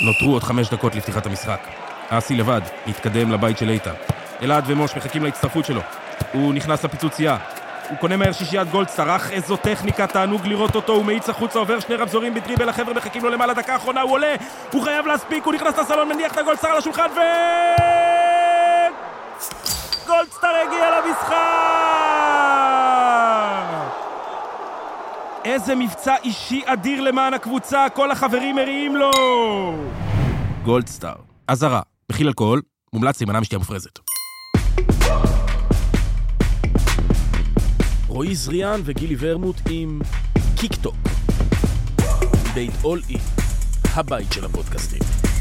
נותרו עוד 5 דקות לפתיחת המשחק. אסי לבד, מתקדם לבית של איתן. אלעד ומוש מחכים להצטרפות שלו. הוא נכנס לפיצוצייה. הוא קונה מהר שישיית גולדסטאר, אך איזו טכניקה, תענוג לראות אותו, הוא מאיץ החוצה, עובר 2 רמזורים בדריבל, החבר'ה מחכים לו למעלה, דקה האחרונה, הוא עולה, הוא חייב להספיק, הוא נכנס לסלון, מניח את הגולדסטאר על השולחן, גולדסטאר הגיע למשחק! איזה מבצע אישי אדיר למען הקבוצה, כל החברים מריעים לו! גולדסטאר, אזהרה, מכיל אלכוהול, מומלץ להימנע משתייה מופרזת. רועי זריאן וגילי ורמוט עם קיקטוק. בית אול אי, הבית של הפודקאסטים.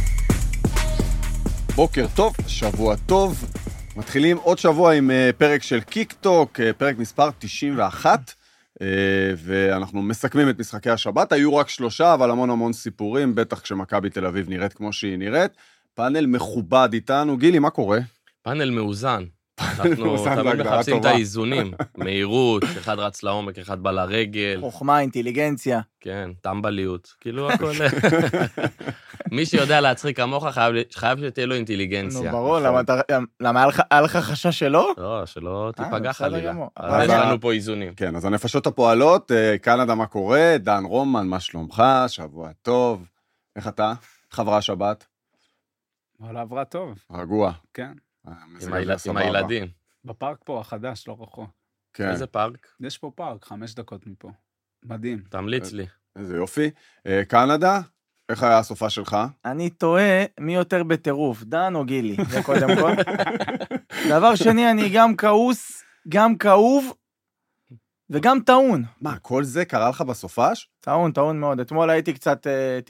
בוקר טוב, שבוע טוב. מתחילים עוד שבוע עם פרק של קיקטוק, פרק מספר 91, ואנחנו מסכמים את משחקי השבת. היו רק 3, אבל המון סיפורים, בטח כשמכבי תל אביב נראית כמו שהיא נראית. פאנל מכובד איתנו. גילי, מה קורה? פאנל מאוזן. אנחנו תמיד מחפשים את האיזונים, מהירות, אחד רץ לעומק, אחד בא לרגל. חוכמה, אינטליגנציה. כן, טמבליות, כאילו הכל. מי שיודע להצחיק כמוך חייב שתהיה לו אינטליגנציה. נו, ברור, למה היה לך חשש שלא? לא, שלא תיפגע חלילה. אז יש לנו פה איזונים. כן, אז הנפשות הפועלות, קנדה מה קורה, דן רומן, מה שלומך, שבוע טוב. איך אתה? חברה שבת? אבל עברה טוב. רגוע. כן. עם הילדים. בפארק פה החדש, לא רחוק. כן. איזה פארק? יש פה פארק, 5 דקות מפה. מדהים. תמליץ לי. איזה יופי. קנדה, איך היה הסופה שלך? אני טועה מי יותר בטירוף, דן או גילי, זה קודם כל. דבר שני, אני גם כעוס, גם כאוב, וגם טעון. מה, כל זה קרה לך בסופש? טעון מאוד. אתמול הייתי קצת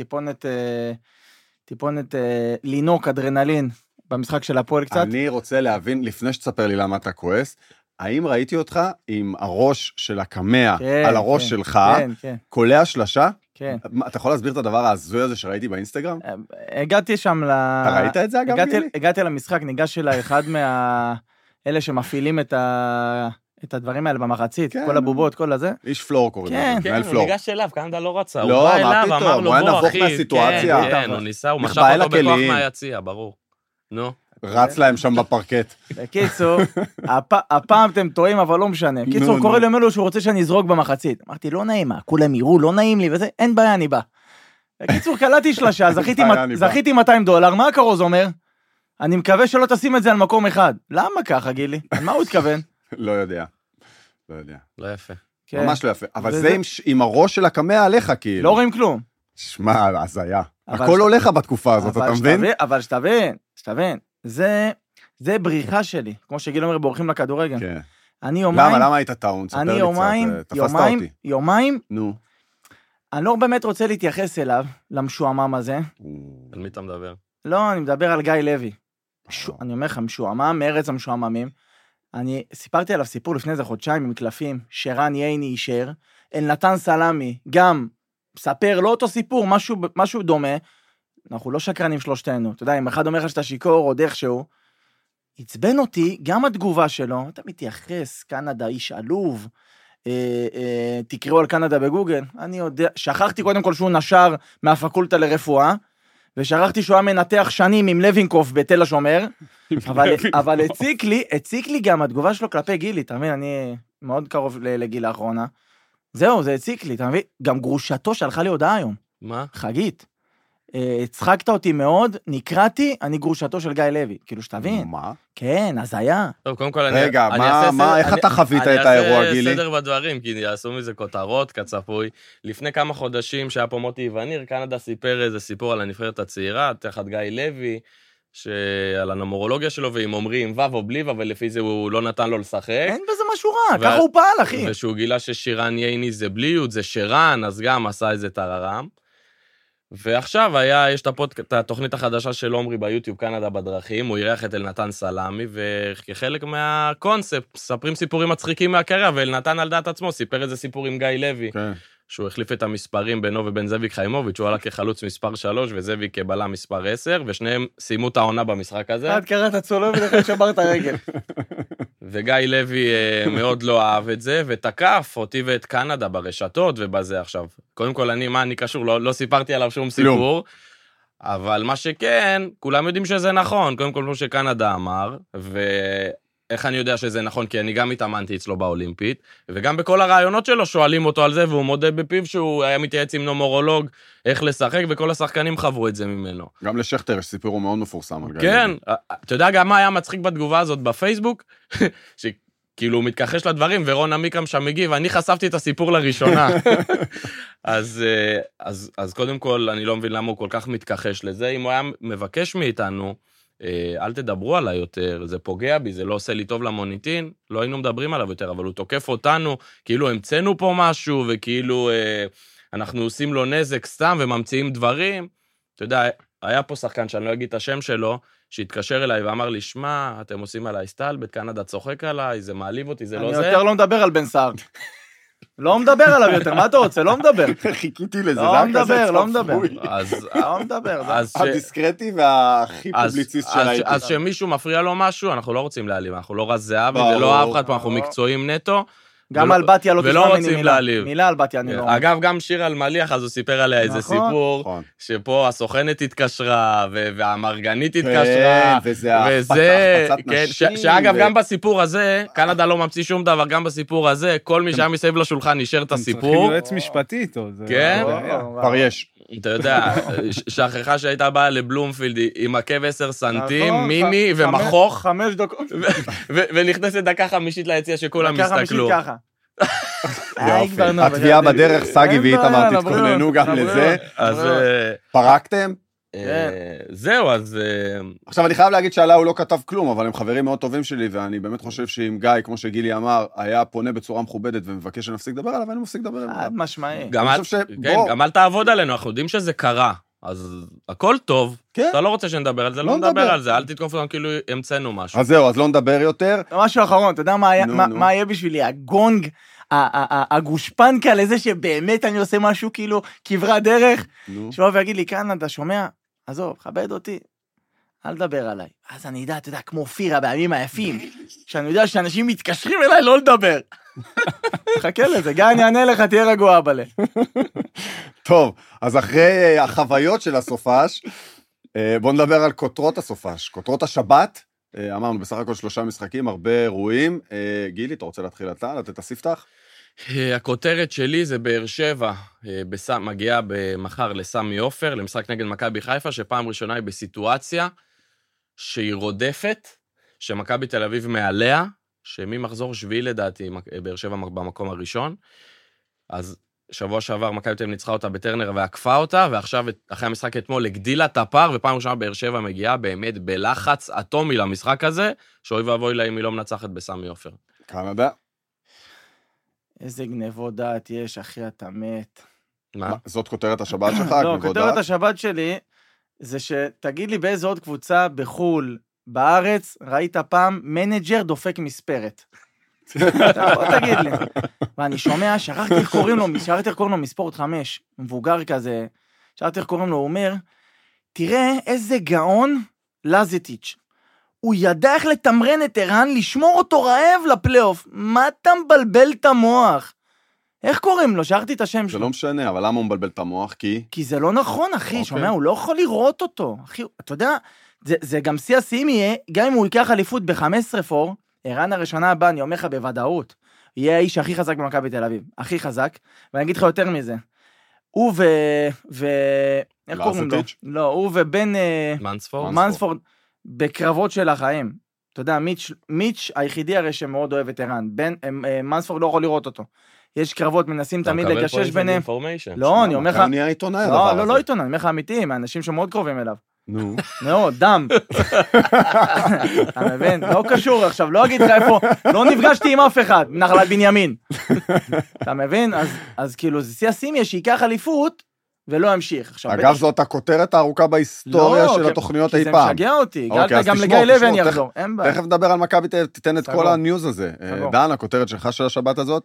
טיפונת לינוק אדרנלין. במשחק של הפועל קצת. אני רוצה להבין, לפני שתספר לי למה אתה כועס, האם ראיתי אותך עם הראש של הקמע על הראש שלך, קולע שלשה? כן. אתה יכול להסביר את הדבר ההזוי הזה שראיתי באינסטגרם? הגעתי שם אתה ראית את זה אגב, גילי? הגעתי למשחק, ניגש אליי אחד אלה שמפעילים את הדברים האלה במחצית, כל הבובות, כל הזה. איש פלור קוראים. כן, הוא ניגש אליו, קנדה לא רצה. לא, מה פתאום, הוא היה נבוך מהסיטואציה. כן, הוא ניסה, הוא משך אותו בכוח מהיציע, ברור. נו. רץ להם שם בפרקט. בקיצור, הפעם אתם טועים, אבל לא משנה. קיצור, קורא לי ממנו שהוא רוצה שאני אזרוק במחצית. אמרתי, לא נעים, מה? כולם יראו, לא נעים לי, וזה, אין בעיה, אני בא. בקיצור, קלעתי שלשה, זכיתי $200, מה הכרוז אומר? אני מקווה שלא תשים את זה על מקום אחד. למה ככה, גילי? מה הוא התכוון? לא יודע. לא יפה. ממש לא יפה. אבל זה עם הראש של הקמע עליך, כאילו. לא רואים כלום. שמע, אז היה. הכל הולך בתקופה הזאת, אתה מבין? אבל שתבין, זה בריחה שלי, כמו שגיל אומר, בורחים לכדורגל. כן. אני יומיים... למה היית טעון? ספר לי קצת, תפסת אותי. יומיים, נו. אני לא באמת רוצה להתייחס אליו, למשועמם הזה. על מי אתה מדבר? לא, אני מדבר על גיא לוי. אני אומר לך, משועמם, מארץ המשועממים. אני סיפרתי עליו סיפור לפני איזה חודשיים עם קלפים, שרן ייני אישר, אלנתן סלמי, גם ספר, לא אותו סיפור, משהו דומה, אנחנו לא שקרנים שלושתנו, אתה יודע, אם אחד אומר לך שאתה שיקור או דרך עצבן אותי, גם התגובה שלו, אתה מתייחס, קנדה איש עלוב, תקראו על קנדה בגוגל, אני יודע, שכחתי קודם כל שהוא נשר מהפקולטה לרפואה, ושכחתי שהוא היה מנתח שנים עם לוינקוף בתל השומר, אבל הציק לי גם התגובה שלו כלפי גילי, אתה מבין, אני מאוד קרוב לגיל האחרונה, זהו, זה הציק לי, אתה מבין, גם גרושתו שלחה לי הודעה היום. מה? חגית. הצחקת אותי מאוד, נקראתי, אני גרושתו של גיא לוי. כאילו, שתבין. מה? כן, אז היה. טוב, קודם כל רגע, איך אתה חווית את האירוע, גילי? אני אעשה סדר בדברים, כי יעשו מזה כותרות, כצפוי. לפני כמה חודשים שהיה פה מוטי וניר, קנדה סיפר איזה סיפור על הנבחרת הצעירה, תחת גיא לוי, על הנומרולוגיה שלו, ואם אומרים וו או בלי וו, ולפי זה הוא לא נתן לו לשחק. אין בזה משהו רע, ככה הוא פעל, אחי. ושהוא גילה ששירן ייני זה בליוד, זה שרן, אז גם עשה איזה טררם. ועכשיו יש את התוכנית החדשה של עומרי ביוטיוב, קנדה בדרכים, הוא אירח את אלנתן סלמי, וכחלק מהקונספט, ספרים סיפורים מצחיקים מהקריירה, ואלנתן על דעת עצמו סיפר איזה סיפור עם גיא לוי, שהוא החליף את המספרים בינו ובין זאביק חיימוביץ', הוא עלה כחלוץ מספר 3, וזאביק כבלם מספר 10, ושניהם סיימו את העונה במשחק הזה. עד קראת הצולב ולכן שבר את הרגל. וגיא לוי מאוד לא אהב את זה, ותקף אותי ואת קנדה ברשתות ובזה עכשיו. קודם כל, מה אני קשור? לא סיפרתי עליו שום סיפור, אבל מה שכן, כולם יודעים שזה נכון, קודם כל כמו שקנדה אמר, ואיך אני יודע שזה נכון, כי אני גם התאמנתי אצלו באולימפית, וגם בכל הרעיונות שלו שואלים אותו על זה, והוא מודה בפיו שהוא היה מתייעץ עם נומרולוג, איך לשחק, וכל השחקנים חברו את זה ממנו. גם לשכטר יש סיפור מאוד מפורסם על גיא כן, לוי. אתה יודע גם מה היה מצחיק בתגובה הזאת בפייסבוק? שכאילו הוא מתכחש לדברים, ורון עמיקם שם מגיב, אני חשפתי את הסיפור לראשונה. אז קודם כל, אני לא מבין למה הוא כל כך מתכחש לזה. אם הוא היה מבקש מאיתנו, אל תדברו עליי יותר, זה פוגע בי, זה לא עושה לי טוב למוניטין, לא היינו מדברים עליו יותר, אבל הוא תוקף אותנו, כאילו המצאנו פה משהו, וכאילו אנחנו עושים לו נזק סתם וממציאים דברים. אתה יודע, היה פה שחקן שאני לא אגיד את השם שלו, שהתקשר אליי ואמר לי, שמע, אתם עושים עליי סטלבט, קנדה צוחק עליי, זה מעליב אותי, זה לא זה. אני יותר לא מדבר על בן סער. לא מדבר עליו יותר, מה אתה רוצה? לא מדבר. חיכיתי לזה, לא מדבר, לא מדבר. אז לא מדבר. הדיסקרטי והכי פובליציסט של העיתים. אז שמישהו מפריע לו משהו, אנחנו לא רוצים להעליב, אנחנו לא רז זהבי, זה לא אף אחד פה, אנחנו מקצועים נטו. גם על בתיה לא ולא תשמע ממני רוצים מילה. להעליב. מילה על בתיה אני לא... אגב, גם שיר על מליח, אז הוא סיפר עליה איזה נכון. סיפור, נכון. שפה הסוכנת התקשרה, והמרגנית התקשרה, וזה הפצת כן, נשים. שאגב, גם בסיפור הזה, קנדה לא ממציא שום דבר, גם בסיפור הזה, כל מי שהיה מסביב לשולחן נשאר את אתם צריכים הסיפור. יועץ משפטי איתו. זה כן? בעיה. כבר יש. אתה יודע, שכחה שהייתה באה לבלומפילד עם עקב 10 סנטים, נכון, מיני ומכוך, 5 דקות. ונכנסת דקה חמישית ליציאה שכולם דקה חמישית הסתכלו. ככה. יופי. התביעה בדרך, סגי ואיתמר, תתכוננו גם לזה. אז פרקתם? זהו, אז... עכשיו, אני חייב להגיד שעלה הוא לא כתב כלום, אבל הם חברים מאוד טובים שלי, ואני באמת חושב שאם גיא, כמו שגילי אמר, היה פונה בצורה מכובדת ומבקש שנפסיק לדבר עליו, אני מפסיק לדבר עליו. חד משמעי. גם אל תעבוד עלינו, אנחנו יודעים שזה קרה, אז הכל טוב, כן. אתה לא רוצה שנדבר על זה, לא נדבר על זה, אל תתקוף אותנו כאילו המצאנו משהו. אז זהו, אז לא נדבר יותר. משהו אחרון, אתה יודע מה יהיה בשבילי? הגונג, הגושפנקה לזה שבאמת אני עושה משהו כאילו כברת דרך, שבוא ויגיד לי, קנדה, שומע? עזוב, כבד אותי, אל תדבר עליי. אז אני יודע, אתה יודע, כמו פירה בימים היפים, שאני יודע שאנשים מתקשרים אליי לא לדבר. חכה לזה, גיא, אני אענה לך, תהיה רגוע, בלה. טוב, אז אחרי החוויות של הסופש, בואו נדבר על כותרות הסופש, כותרות השבת, אמרנו בסך הכל 3 משחקים, הרבה אירועים. גילי, אתה רוצה להתחיל אתה, לתת את הספתח? הכותרת שלי זה באר שבע, מגיעה מחר לסמי עופר, למשחק נגד מכבי חיפה, שפעם ראשונה היא בסיטואציה שהיא רודפת, שמכבי תל אביב מעליה, שממחזור 7 לדעתי, באר שבע במקום הראשון, אז שבוע שעבר מכבי תל אביב ניצחה אותה בטרנר ועקפה אותה, ועכשיו אחרי המשחק אתמול הגדילה את הפער, ופעם ראשונה באר שבע מגיעה באמת בלחץ אטומי למשחק הזה, שאוי ואבוי לה אם היא לא מנצחת בסמי עופר. קנדה? איזה גנבות דעת יש, אחי, אתה מת. מה? זאת כותרת השבת שלך? לא, כותרת השבת שלי, זה שתגיד לי באיזו עוד קבוצה בחול, בארץ, ראית פעם מנג'ר דופק מספרת. בוא תגיד לי. ואני שומע, שכחתי איך קוראים לו מספורט 5, מבוגר כזה, שכחתי איך קוראים לו, הוא אומר, תראה איזה גאון לזיטיץ'. הוא ידע איך לתמרן את ערן, לשמור אותו רעב לפלייאוף. מה אתה מבלבל את המוח? איך קוראים לו? שכחתי את השם שלו. זה לא משנה, אבל למה הוא מבלבל את המוח? כי זה לא נכון, אחי, שומע, הוא לא יכול לראות אותו. אחי, אתה יודע, זה גם שיא השיאים יהיה, גם אם הוא ייקח אליפות ב-15 פור, ערן הראשונה הבאה, אני אומר לך בוודאות, יהיה האיש הכי חזק במכבי תל אביב, הכי חזק, ואני אגיד לך יותר מזה. הוא איך קוראים לו? לא, הוא ובן מנספורד, בקרבות של החיים. אתה יודע, מיץ' היחידי הרי שמאוד אוהב את ערן, מנספורד לא יכול לראות אותו. יש קרבות, מנסים תמיד לגשש ביניהם. לא, אני אומר לך... אני העיתונאי הדבר הזה. לא עיתונאי, אני אומר לך אמיתיים, האנשים שמאוד קרובים אליו. נו. מאוד, דם. אתה מבין? לא קשור עכשיו, לא אגיד לך איפה, לא נפגשתי עם אף אחד, נחלת בנימין. אתה מבין? אז כאילו, זה שיא השיאים שייקח אליפות, ולא ימשיך. אגב, זאת הכותרת הארוכה בהיסטוריה של התוכניות אי פעם. זה משגע אותי, גם לגיא לוי אני אחזור. תכף נדבר על מכבי, תיתן את כל הניוז הזה. דן, הכותרת שלך של השבת הזאת?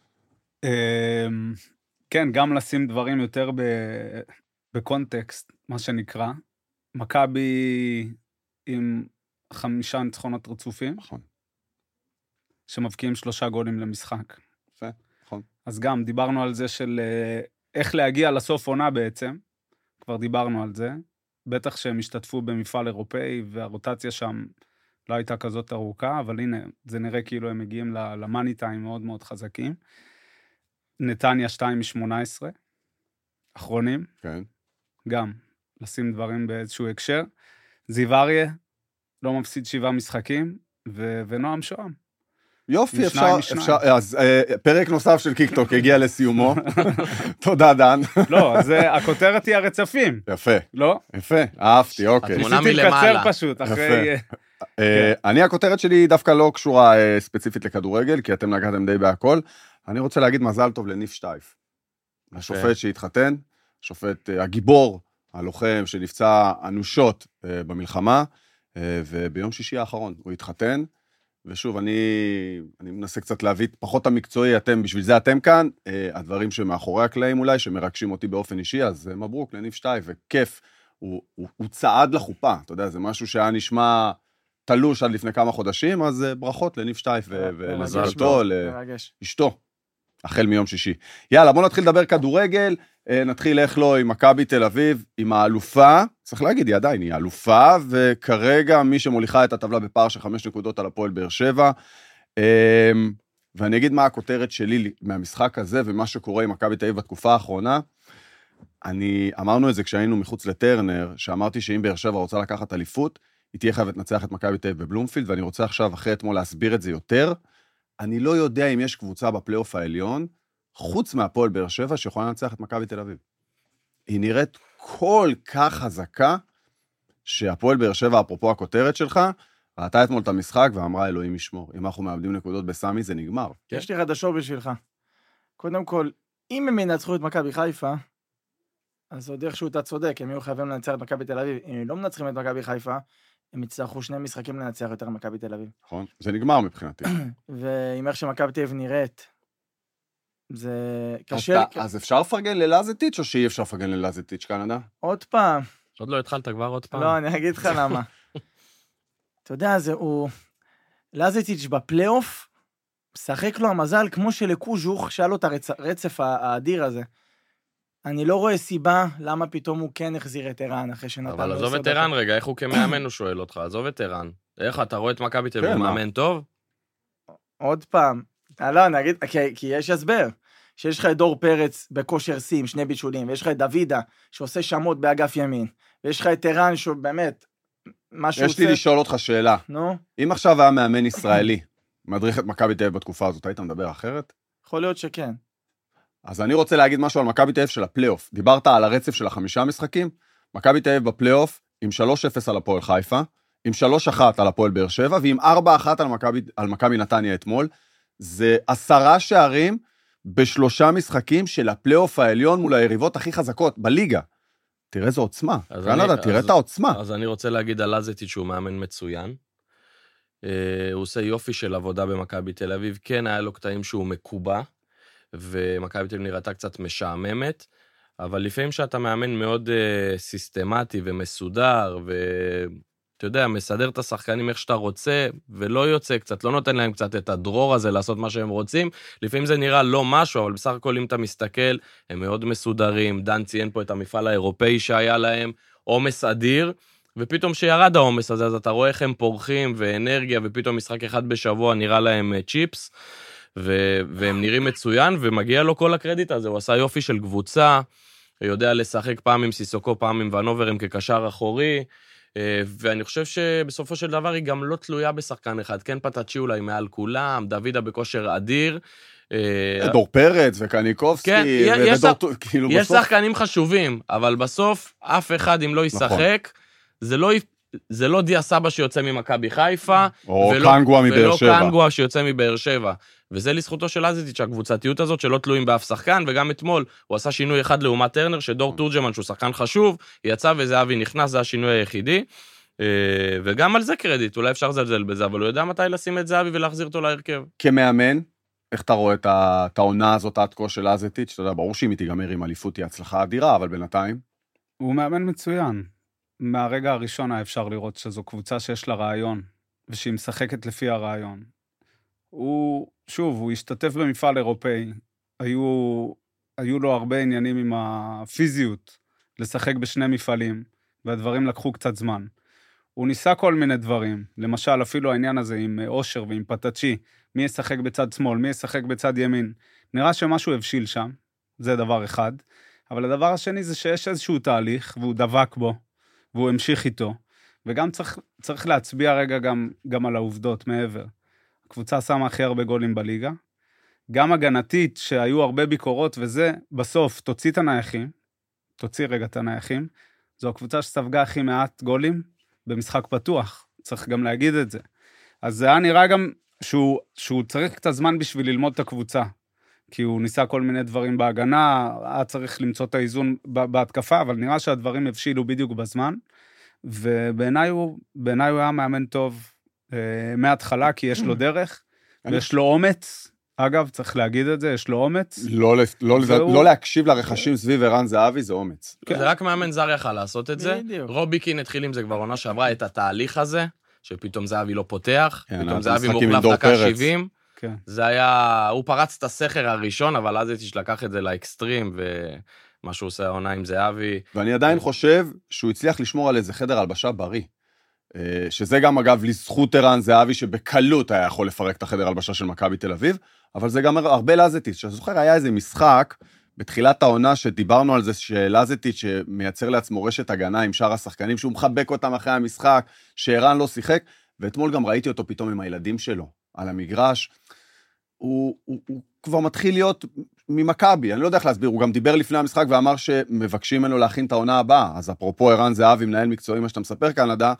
כן, גם לשים דברים יותר בקונטקסט, מה שנקרא. מכבי עם 5 ניצחונות רצופים. נכון. שמבקיעים 3 גולים למשחק. נכון. אז גם דיברנו על זה של איך להגיע לסוף עונה בעצם. כבר דיברנו על זה. בטח שהם השתתפו במפעל אירופאי, והרוטציה שם לא הייתה כזאת ארוכה, אבל הנה, זה נראה כאילו הם מגיעים למאני טיים מאוד מאוד חזקים. נתניה 2-18, אחרונים, כן. גם לשים דברים באיזשהו הקשר. זיו אריה, לא מפסיד 7 משחקים, ונועם שוהם. יופי, עם שניים. אז פרק נוסף של קיקטוק הגיע לסיומו. תודה, דן. לא, הכותרת היא הרצפים. יפה, לא? יפה, אהבתי, אוקיי. התמונה ניסיתי מלמעלה. לקצר פשוט, אחרי... אני, הכותרת שלי דווקא לא קשורה ספציפית לכדורגל, כי אתם נגעתם די בהכל. אני רוצה להגיד מזל טוב לניף שטייף. השופט שהתחתן, השופט הגיבור, הלוחם שנפצע אנושות במלחמה, וביום שישי האחרון הוא התחתן, ושוב, אני מנסה קצת להביא פחות המקצועי, בשביל זה אתם כאן, הדברים שמאחורי הקלעים אולי, שמרגשים אותי באופן אישי, אז מברוק לניף שטייף, וכיף, הוא צעד לחופה, אתה יודע, זה משהו שהיה נשמע תלוש עד לפני כמה חודשים, אז ברכות לניף שטייף ולזרתו, לאשתו, החל מיום שישי. יאללה, בוא נתחיל לדבר כדורגל, נתחיל איך לא עם מכבי תל אביב, עם האלופה, צריך להגיד, היא עדיין, היא האלופה, וכרגע מי שמוליכה את הטבלה בפער של 5 נקודות על הפועל באר שבע, ואני אגיד מה הכותרת שלי מהמשחק הזה, ומה שקורה עם מכבי תל אביב בתקופה האחרונה, אמרנו את זה כשהיינו מחוץ לטרנר, שאמרתי שאם באר שבע רוצה לקחת אליפות, היא תהיה חייבת לנצח את מכבי תל אביב בבלומפילד, ואני רוצה עכשיו אחרי אתמול להסביר את זה יותר. אני לא יודע אם יש קבוצה בפלייאוף העליון, חוץ מהפועל באר שבע, שיכולה לנצח את מכבי תל אביב. היא נראית כל כך חזקה, שהפועל באר שבע, אפרופו הכותרת שלך, ראתה אתמול את המשחק ואמרה, אלוהים ישמור, אם אנחנו מאבדים נקודות בסמי, זה נגמר. יש לי חדשות בשבילך. קודם כל, אם הם ינצחו את מכבי חיפה, אז עוד איכשהו אתה צודק, הם יהיו חייבים לנצח את מכבי תל אביב. אם הם לא מנצחים את מכבי חיפה, הם יצטרכו 2 משחקים לנצח יותר מכבי תל אביב. נכון, זה נגמר מבחינתי. ועם איך שמכבי תל אביב נראית, זה קשה. אז אפשר לפרגן ללזטיץ' או שאי אפשר לפרגן ללזטיץ' קנדה? עוד פעם. עוד לא התחלת כבר עוד פעם. לא, אני אגיד לך למה. אתה יודע, לזטיץ' בפלייאוף, משחק לו המזל כמו שלקוז'וך, שהיה לו את הרצף האדיר הזה. אני לא רואה סיבה למה פתאום הוא כן החזיר את ערן אחרי שנתן לו 10 אבל דקות. עזוב את ערן רגע, איך הוא כמאמן הוא שואל אותך, עזוב את ערן. איך אתה רואה את מכבי תל אביב, הוא מאמן טוב? עוד פעם, לא, אני אגיד, כי יש הסבר, שיש לך את דור פרץ בכושר סים, 2 בישולים, ויש לך את דוידה, שעושה שמות באגף ימין, ויש לך את ערן שהוא באמת, מה שהוא עושה... יש לי לשאול אותך שאלה. נו? אם עכשיו היה מאמן ישראלי, מדריך את מכבי תל אביב בתקופה הזאת, היית מדבר אחרת? יכול להיות שכן. אז אני רוצה להגיד משהו על מכבי תל אביב של הפלייאוף. דיברת על הרצף של 5 משחקים, מכבי תל אביב בפלייאוף, עם 3-0 על הפועל חיפה, עם 3-1 על הפועל באר שבע, ועם 4-1 על מכבי נתניה אתמול. זה 10 שערים ב3 משחקים של הפלייאוף העליון מול היריבות הכי חזקות בליגה. תראה איזו עוצמה. קנדה, תראה את העוצמה. אז אני רוצה להגיד על לזטיץ' שהוא מאמן מצוין. הוא עושה יופי של עבודה במכבי תל אביב. כן, היה לו קטעים שהוא מקובע, ומכבי תל אביב נראתה קצת משעממת, אבל לפעמים שאתה מאמן מאוד סיסטמטי ומסודר, ואתה יודע, מסדר את השחקנים איך שאתה רוצה, ולא יוצא קצת, לא נותן להם קצת את הדרור הזה לעשות מה שהם רוצים, לפעמים זה נראה לא משהו, אבל בסך הכל אם אתה מסתכל, הם מאוד מסודרים, דן ציין פה את המפעל האירופאי שהיה להם, עומס אדיר, ופתאום שירד העומס הזה, אז אתה רואה איך הם פורחים ואנרגיה, ופתאום משחק אחד בשבוע נראה להם צ'יפס, והם נראים מצוין, ומגיע לו כל הקרדיט הזה, הוא עשה יופי של קבוצה, יודע לשחק פעם עם סיסוקו, פעם עם ונוברים כקשר אחורי, ואני חושב שבסופו של דבר היא גם לא תלויה בשחקן אחד, כן פטאצ'י אולי מעל כולם, דוידה בכושר אדיר, דור פרץ וקניקובסקי, כן, יש שחקנים חשובים, אבל בסוף אף אחד אם לא ישחק, זה לא דיה סבא שיוצא ממכבי חיפה, או קנגואה מבאר שבע. ולא קנגואה שיוצא מבאר שבע. וזה לזכותו של לזטיץ', הקבוצתיות הזאת שלא תלויים באף שחקן, וגם אתמול הוא עשה שינוי אחד לעומת טרנר, שדור תורג'מן, שהוא שחקן חשוב, יצא וזהבי נכנס, זה השינוי היחידי, וגם על זה קרדיט, אולי אפשר לזלזל בזה, אבל הוא יודע מתי לשים את זהבי ולהחזיר אותו להרכב. כמאמן, איך אתה רואה את העונה הזאת, העתקו של לזטיץ'? אתה יודע, ברור שאם היא תיגמר עם אליפות, היא הצלחה אדירה, אבל בינתיים? הוא מאמן מצוין. מהרגע הראשון אפשר לראות שזו קבוצה שיש לה רעיון, ושהיא משחקת לפי הרעיון. הוא השתתף במפעל אירופאי, היו לו הרבה עניינים עם הפיזיות, לשחק בשני מפעלים, והדברים לקחו קצת זמן. הוא ניסה כל מיני דברים, למשל אפילו העניין הזה עם אושר ועם פטצ'י, מי ישחק בצד שמאל, מי ישחק בצד ימין. נראה שמשהו הבשיל שם, זה דבר אחד, אבל הדבר השני זה שיש איזשהו תהליך, והוא דבק בו, והוא המשיך איתו, וגם צריך להצביע רגע גם על העובדות מעבר. הקבוצה שמה הכי הרבה גולים בליגה, גם הגנתית שהיו הרבה ביקורות וזה, בסוף תוציא את הנייחים, תוציא רגע את הנייחים, זו הקבוצה שספגה הכי מעט גולים במשחק פתוח, צריך גם להגיד את זה. אז זה היה נראה גם שהוא צריך קצת זמן בשביל ללמוד את הקבוצה, כי הוא ניסה כל מיני דברים בהגנה, היה צריך למצוא את האיזון בהתקפה, אבל נראה שהדברים הבשילו בדיוק בזמן, ובעיניי הוא היה מאמן טוב מההתחלה, כי יש לו דרך, ויש לו אומץ, אגב, צריך להגיד את זה, יש לו אומץ. לא להקשיב לרכשים סביב ערן זהבי, זה אומץ. זה רק מאמן זר יכל לעשות את זה. רובי קין התחיל עם זה כבר עונה שעברה, את התהליך הזה, שפתאום זהבי לא פותח, פתאום זהבי מוחלף דקה 70. זה היה, הוא פרץ את הסכר הראשון, אבל אז לקח את זה לאקסטרים, ומה שהוא עושה העונה עם זהבי. ואני עדיין חושב שהוא הצליח לשמור על איזה חדר הלבשה בריא. שזה גם אגב לזכות ערן זהבי שבקלות היה יכול לפרק את החדר הלבשה של מכבי תל אביב, אבל זה גם הרבה לזטיץ'. שזוכר היה איזה משחק בתחילת העונה שדיברנו על זה שלזטיץ' שמייצר לעצמו רשת הגנה עם שאר השחקנים, שהוא מחבק אותם אחרי המשחק, שערן לא שיחק, ואתמול גם ראיתי אותו פתאום עם הילדים שלו על המגרש. הוא כבר מתחיל להיות ממכבי, אני לא יודע איך להסביר, הוא גם דיבר לפני המשחק ואמר שמבקשים ממנו להכין את העונה הבאה, אז אפרופו ערן זהבי, מנהל מקצועי, מה שאתה מספר קנדה,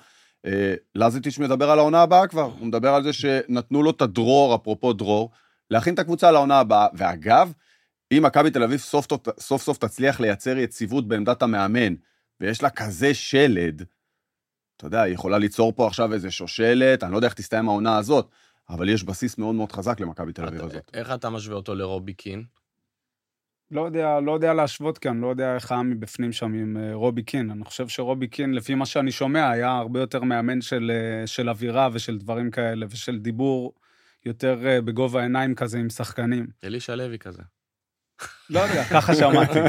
לזטיץ' מדבר על העונה הבאה כבר, הוא מדבר על זה שנתנו לו את הדרור, אפרופו דרור, להכין את הקבוצה לעונה הבאה, ואגב, אם מכבי תל אביב סוף סוף תצליח לייצר יציבות בעמדת המאמן, ויש לה כזה שלד, אתה יודע, היא יכולה ליצור פה עכשיו איזה שושלת, אני לא יודע איך תסתיים העונה הזאת, אבל יש בסיס מאוד מאוד חזק למכבי תל אביב הזאת. איך אתה משווה אותו לרובי קין? לא יודע להשוות כאן, לא יודע איך היה מבפנים שם עם רובי קין. אני חושב שרובי קין, לפי מה שאני שומע, היה הרבה יותר מאמן של אווירה ושל דברים כאלה, ושל דיבור יותר בגובה העיניים כזה עם שחקנים. אלישע לוי כזה. לא יודע, ככה שמעתי.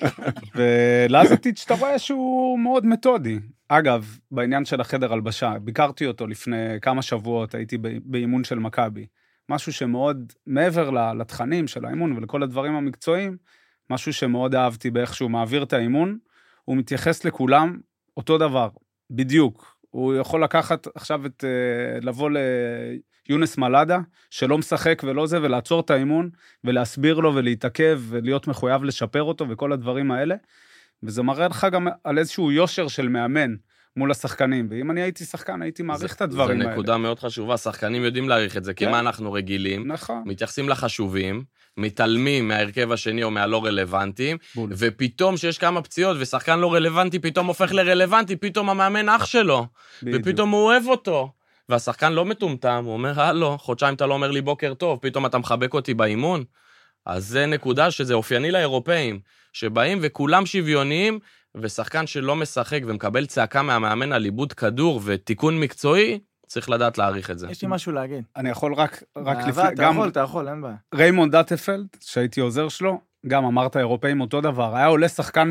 ולזטיץ' אתה רואה שהוא מאוד מתודי. אגב, בעניין של החדר הלבשה, ביקרתי אותו לפני כמה שבועות, הייתי באימון של מכבי. משהו שמאוד, מעבר לתכנים של האימון ולכל הדברים המקצועיים, משהו שמאוד אהבתי באיך שהוא מעביר את האימון, הוא מתייחס לכולם אותו דבר, בדיוק. הוא יכול לקחת עכשיו לבוא ליונס מלאדה, שלא משחק ולא זה, ולעצור את האימון, ולהסביר לו ולהתעכב, ולהיות מחויב לשפר אותו, וכל הדברים האלה. וזה מראה לך גם על איזשהו יושר של מאמן, מול השחקנים, ואם אני הייתי שחקן, הייתי מעריך את הדברים האלה. זו נקודה מאוד חשובה, השחקנים יודעים להעריך את זה, כי מה אנחנו רגילים, מתייחסים לחשובים, מתעלמים מהרכב השני או מהלא רלוונטיים, ופתאום שיש כמה פציעות, ושחקן לא רלוונטי פתאום הופך לרלוונטי, פתאום המאמן אח שלו, ופתאום הוא אוהב אותו, והשחקן לא מטומטם, הוא אומר, הלו, חודשיים אתה לא אומר לי בוקר טוב, פתאום אתה מחבק אותי באימון, אז זה נקודה שזה אופייני לאירופאים, שבאים וכולם שוויוניים, ושחקן שלא משחק ומקבל צעקה מהמאמן על איבוד כדור ותיקון מקצועי, צריך לדעת להעריך את זה. יש לי משהו להגיד. אני יכול רק לפני... אתה יכול, אין בעיה. ריימונד דאטפלד, שהייתי עוזר שלו, גם אמרת אירופאים אותו דבר, היה עולה שחקן